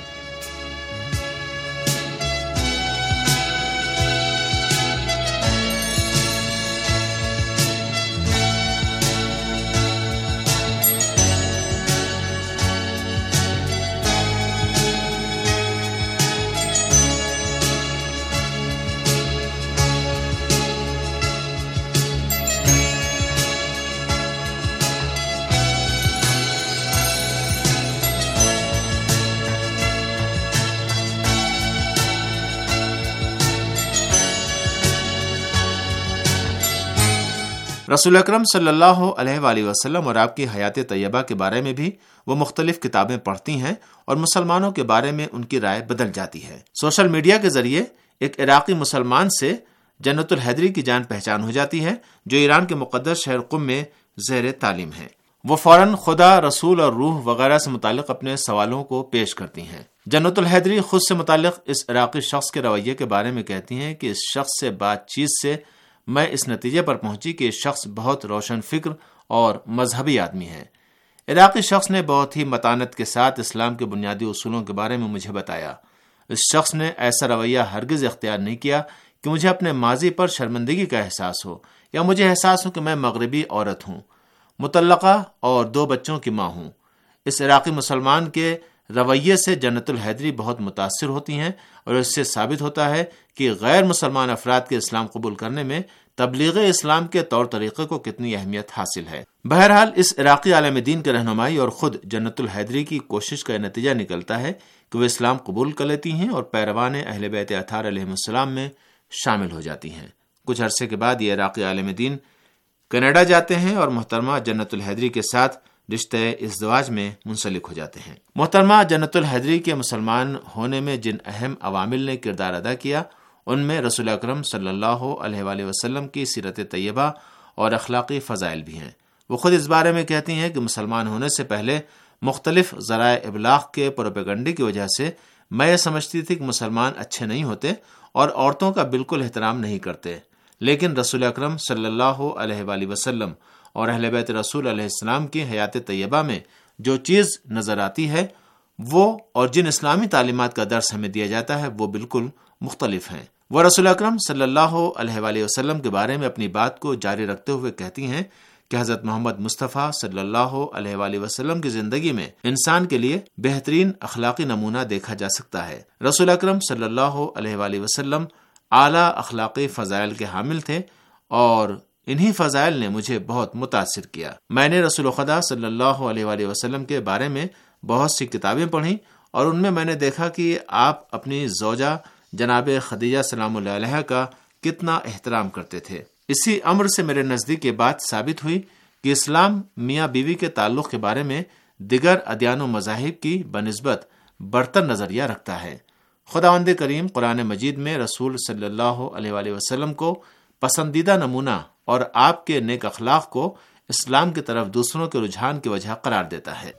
رسول اکرم صلی اللہ علیہ وآلہ وسلم اور آپ کی حیات طیبہ کے بارے میں بھی وہ مختلف کتابیں پڑھتی ہیں اور مسلمانوں کے بارے میں ان کی رائے بدل جاتی ہے۔ سوشل میڈیا کے ذریعے ایک عراقی مسلمان سے جنت الحیدری کی جان پہچان ہو جاتی ہے، جو ایران کے مقدس شہر قم میں زیر تعلیم ہے۔ وہ فوراً خدا، رسول اور روح وغیرہ سے متعلق اپنے سوالوں کو پیش کرتی ہیں۔ جنت الحیدری خود سے متعلق اس عراقی شخص کے رویے کے بارے میں کہتی ہیں کہ اس شخص سے بات چیت سے میں اس نتیجے پر پہنچی کہ اس شخص بہت روشن فکر اور مذہبی آدمی ہے۔ عراقی شخص نے بہت ہی متانت کے ساتھ اسلام کے بنیادی اصولوں کے بارے میں مجھے بتایا۔ اس شخص نے ایسا رویہ ہرگز اختیار نہیں کیا کہ مجھے اپنے ماضی پر شرمندگی کا احساس ہو یا مجھے احساس ہو کہ میں مغربی عورت ہوں، مطلقہ اور 2 بچوں کی ماں ہوں۔ اس عراقی مسلمان کے رویے سے جنت الحیدری بہت متاثر ہوتی ہیں اور اس سے ثابت ہوتا ہے کہ غیر مسلمان افراد کے اسلام قبول کرنے میں تبلیغ اسلام کے طور طریقے کو کتنی اہمیت حاصل ہے۔ بہرحال اس عراقی عالم دین کے رہنمائی اور خود جنت الحیدری کی کوشش کا نتیجہ نکلتا ہے کہ وہ اسلام قبول کر لیتی ہیں اور پیروان اہل بیت اطہار علیہ السلام میں شامل ہو جاتی ہیں۔ کچھ عرصے کے بعد یہ عراقی عالم دین کینیڈا جاتے ہیں اور محترمہ جنت الحیدری کے ساتھ رشتہ ازدواج میں منسلک ہو جاتے ہیں۔ محترمہ جنت الحیدری کے مسلمان ہونے میں جن اہم عوامل نے کردار ادا کیا، ان میں رسول اکرم صلی اللہ علیہ وآلہ وسلم کی سیرت طیبہ اور اخلاقی فضائل بھی ہیں۔ وہ خود اس بارے میں کہتی ہیں کہ مسلمان ہونے سے پہلے مختلف ذرائع ابلاغ کے پروپیگنڈے کی وجہ سے میں یہ سمجھتی تھی کہ مسلمان اچھے نہیں ہوتے اور عورتوں کا بالکل احترام نہیں کرتے، لیکن رسول اکرم صلی اللہ علیہ وآلہ وسلم اور اہل بیت رسول علیہ السلام کی حیات طیبہ میں جو چیز نظر آتی ہے وہ اور جن اسلامی تعلیمات کا درس ہمیں دیا جاتا ہے وہ بالکل مختلف ہیں۔ وہ رسول اکرم صلی اللہ علیہ وآلہ وسلم کے بارے میں اپنی بات کو جاری رکھتے ہوئے کہتی ہیں کہ حضرت محمد مصطفیٰ صلی اللہ علیہ وآلہ وسلم کی زندگی میں انسان کے لیے بہترین اخلاقی نمونہ دیکھا جا سکتا ہے۔ رسول اکرم صلی اللہ علیہ وآلہ وسلم اعلیٰ اخلاقی فضائل کے حامل تھے اور انہی فضائل نے مجھے بہت متاثر کیا۔ میں نے رسول خدا صلی اللہ علیہ وآلہ وسلم کے بارے میں بہت سی کتابیں پڑھیں اور ان میں نے دیکھا کہ آپ اپنی زوجہ جناب خدیجہ سلام اللہ علیہ کا کتنا احترام کرتے تھے۔ اسی امر سے میرے نزدیک یہ بات ثابت ہوئی کہ اسلام میاں بیوی کے تعلق کے بارے میں دیگر ادیان و مذاہب کی بنسبت برتر نظریہ رکھتا ہے۔ خداوند کریم قرآن مجید میں رسول صلی اللہ علیہ وآلہ وسلم کو پسندیدہ نمونہ اور آپ کے نیک اخلاق کو اسلام کی طرف دوسروں کے رجحان کی وجہ قرار دیتا ہے۔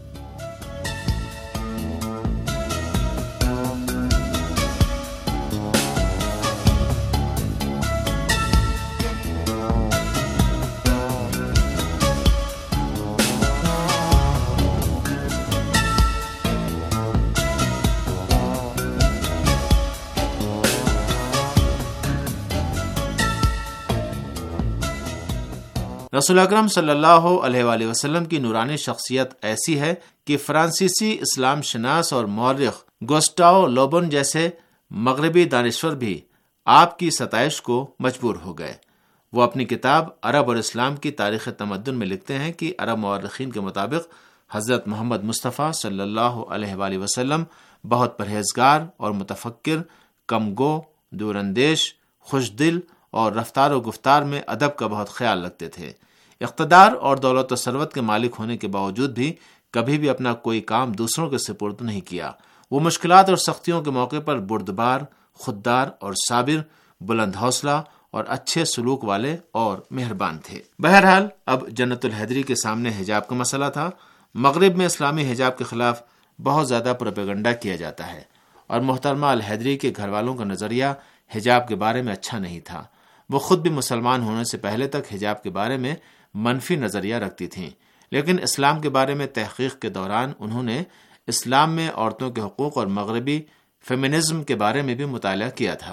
رسول اکرم صلی اللہ علیہ وآلہ وسلم کی نورانی شخصیت ایسی ہے کہ فرانسیسی اسلام شناس اور مورخ گوسٹاو لوبن جیسے مغربی دانشور بھی آپ کی ستائش کو مجبور ہو گئے۔ وہ اپنی کتاب عرب اور اسلام کی تاریخ تمدن میں لکھتے ہیں کہ عرب مورخین کے مطابق حضرت محمد مصطفیٰ صلی اللہ علیہ وآلہ وسلم بہت پرہیزگار اور متفکر، کم گو، دور اندیش، خوش دل اور رفتار و گفتار میں ادب کا بہت خیال رکھتے تھے۔ اقتدار اور دولت و ثروت کے مالک ہونے کے باوجود بھی کبھی بھی اپنا کوئی کام دوسروں کے سپرد نہیں کیا۔ وہ مشکلات اور سختیوں کے موقع پر بردبار، خوددار اور صابر، بلند حوصلہ اور اچھے سلوک والے اور مہربان تھے۔ بہرحال اب جنت الحیدری کے سامنے حجاب کا مسئلہ تھا۔ مغرب میں اسلامی حجاب کے خلاف بہت زیادہ پروپیگنڈا کیا جاتا ہے، اور محترمہ الحیدری کے گھر والوں کا نظریہ حجاب کے بارے میں اچھا نہیں تھا۔ وہ خود بھی مسلمان ہونے سے پہلے تک حجاب کے بارے میں منفی نظریہ رکھتی تھیں، لیکن اسلام کے بارے میں تحقیق کے دوران انہوں نے اسلام میں عورتوں کے حقوق اور مغربی فیمنزم کے بارے میں بھی مطالعہ کیا تھا۔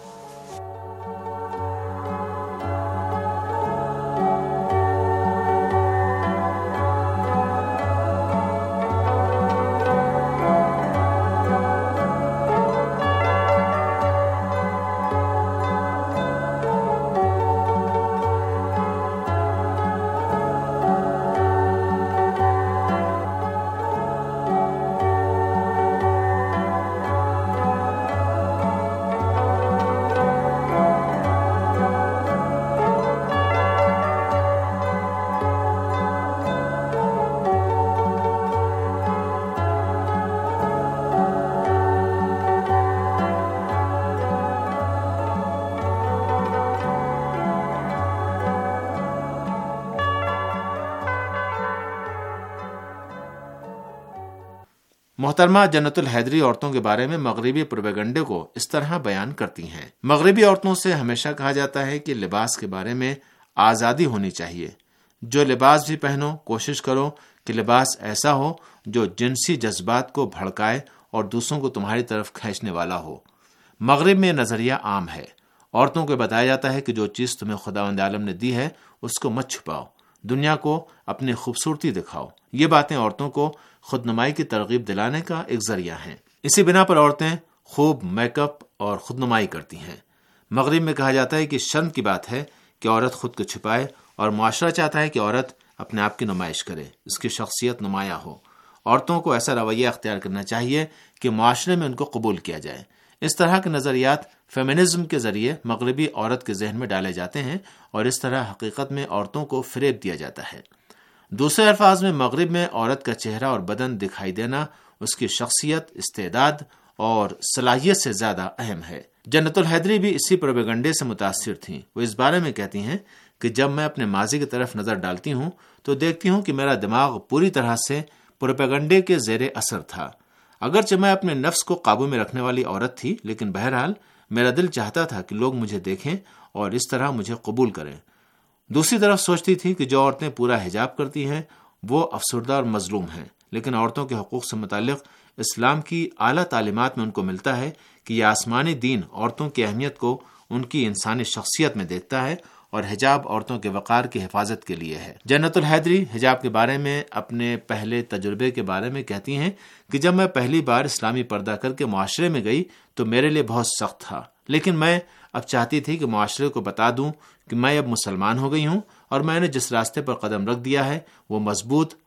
محترمہ جنت الحیدری عورتوں کے بارے میں مغربی پروپیگنڈے کو اس طرح بیان کرتی ہیں۔ مغربی عورتوں سے ہمیشہ کہا جاتا ہے کہ لباس کے بارے میں آزادی ہونی چاہیے۔ جو لباس بھی پہنو، کوشش کرو کہ لباس ایسا ہو جو جنسی جذبات کو بھڑکائے اور دوسروں کو تمہاری طرف کھینچنے والا ہو۔ مغرب میں نظریہ عام ہے۔ عورتوں کو بتایا جاتا ہے کہ جو چیز تمہیں خداوند عالم نے دی ہے اس کو مت چھپاؤ، دنیا کو اپنی خوبصورتی دکھاؤ۔ یہ باتیں عورتوں کو خود نمائی کی ترغیب دلانے کا ایک ذریعہ ہیں۔ اسی بنا پر عورتیں خوب میک اپ اور خود نمائی کرتی ہیں۔ مغرب میں کہا جاتا ہے کہ شرم کی بات ہے کہ عورت خود کو چھپائے، اور معاشرہ چاہتا ہے کہ عورت اپنے آپ کی نمائش کرے، اس کی شخصیت نمایاں ہو۔ عورتوں کو ایسا رویہ اختیار کرنا چاہیے کہ معاشرے میں ان کو قبول کیا جائے۔ اس طرح کے نظریات فیمنزم کے ذریعے مغربی عورت کے ذہن میں ڈالے جاتے ہیں، اور اس طرح حقیقت میں عورتوں کو فریب دیا جاتا ہے۔ دوسرے الفاظ میں مغرب میں عورت کا چہرہ اور بدن دکھائی دینا اس کی شخصیت، استعداد اور صلاحیت سے زیادہ اہم ہے۔ جنت الحیدری بھی اسی پروپیگنڈے سے متاثر تھیں۔ وہ اس بارے میں کہتی ہیں کہ جب میں اپنے ماضی کی طرف نظر ڈالتی ہوں تو دیکھتی ہوں کہ میرا دماغ پوری طرح سے پروپیگنڈے کے زیر اثر تھا۔ اگرچہ میں اپنے نفس کو قابو میں رکھنے والی عورت تھی، لیکن بہرحال میرا دل چاہتا تھا کہ لوگ مجھے دیکھیں اور اس طرح مجھے قبول کریں۔ دوسری طرف سوچتی تھی کہ جو عورتیں پورا حجاب کرتی ہیں وہ افسردہ اور مظلوم ہیں، لیکن عورتوں کے حقوق سے متعلق اسلام کی اعلیٰ تعلیمات میں ان کو ملتا ہے کہ یہ آسمانی دین عورتوں کی اہمیت کو ان کی انسانی شخصیت میں دیکھتا ہے، اور حجاب عورتوں کے وقار کی حفاظت کے لیے ہے۔ جنت الحیدری حجاب کے بارے میں اپنے پہلے تجربے کے بارے میں کہتی ہیں کہ جب میں پہلی بار اسلامی پردہ کر کے معاشرے میں گئی تو میرے لیے بہت سخت تھا، لیکن میں اب چاہتی تھی کہ معاشرے کو بتا دوں کہ میں اب مسلمان ہو گئی ہوں، اور میں نے جس راستے پر قدم رکھ دیا ہے وہ مضبوط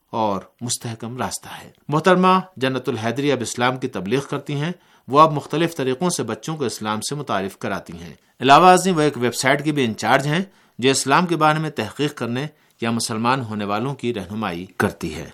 اور مستحکم راستہ ہے۔ محترمہ جنت الحیدری اب اسلام کی تبلیغ کرتی ہیں۔ وہ اب مختلف طریقوں سے بچوں کو اسلام سے متعارف کراتی ہیں۔ علاوہ ازیں وہ ایک ویب سائٹ کی بھی انچارج ہیں جو اسلام کے بارے میں تحقیق کرنے یا مسلمان ہونے والوں کی رہنمائی کرتی ہے۔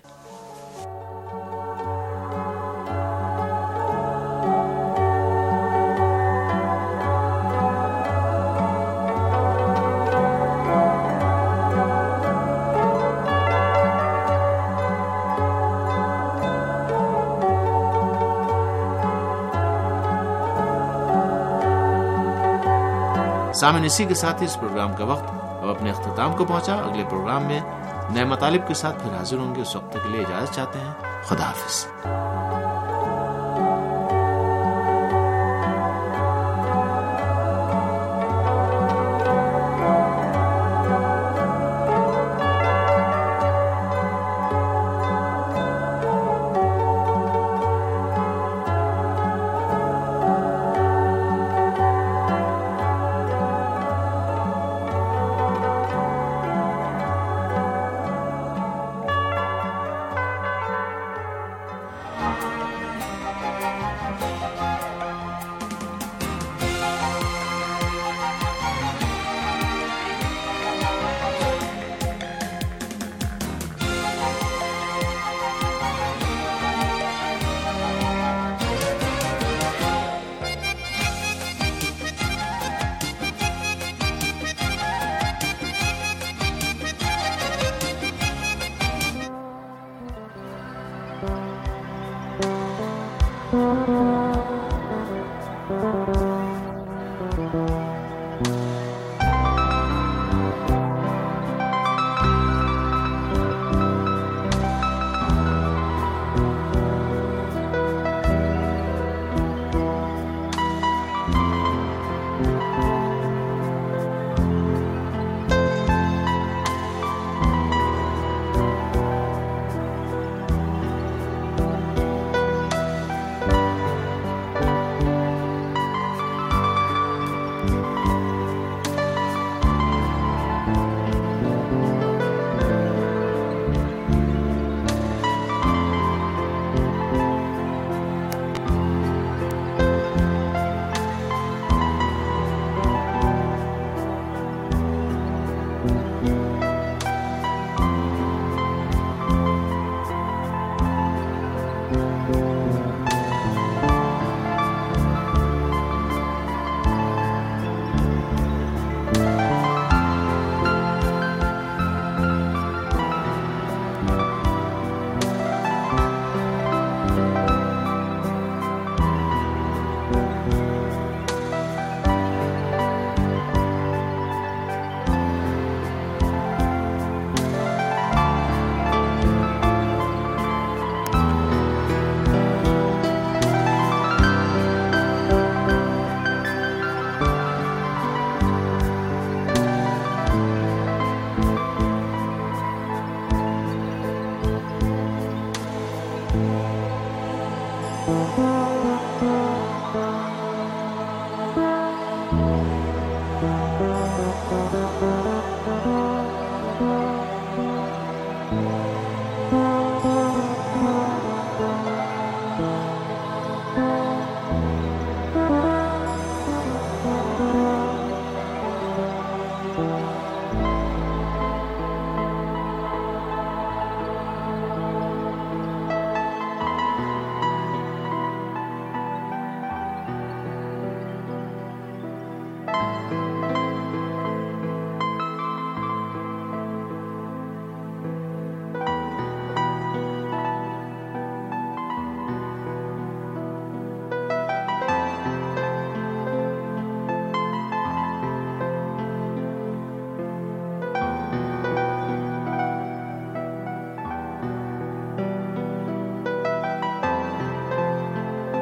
سامعین، اسی کے ساتھ ہی اس پروگرام کا وقت اب اپنے اختتام کو پہنچا۔ اگلے پروگرام میں نئے مطالب کے ساتھ پھر حاضر ہوں گے۔ اس وقت کے لیے اجازت چاہتے ہیں۔ خدا حافظ۔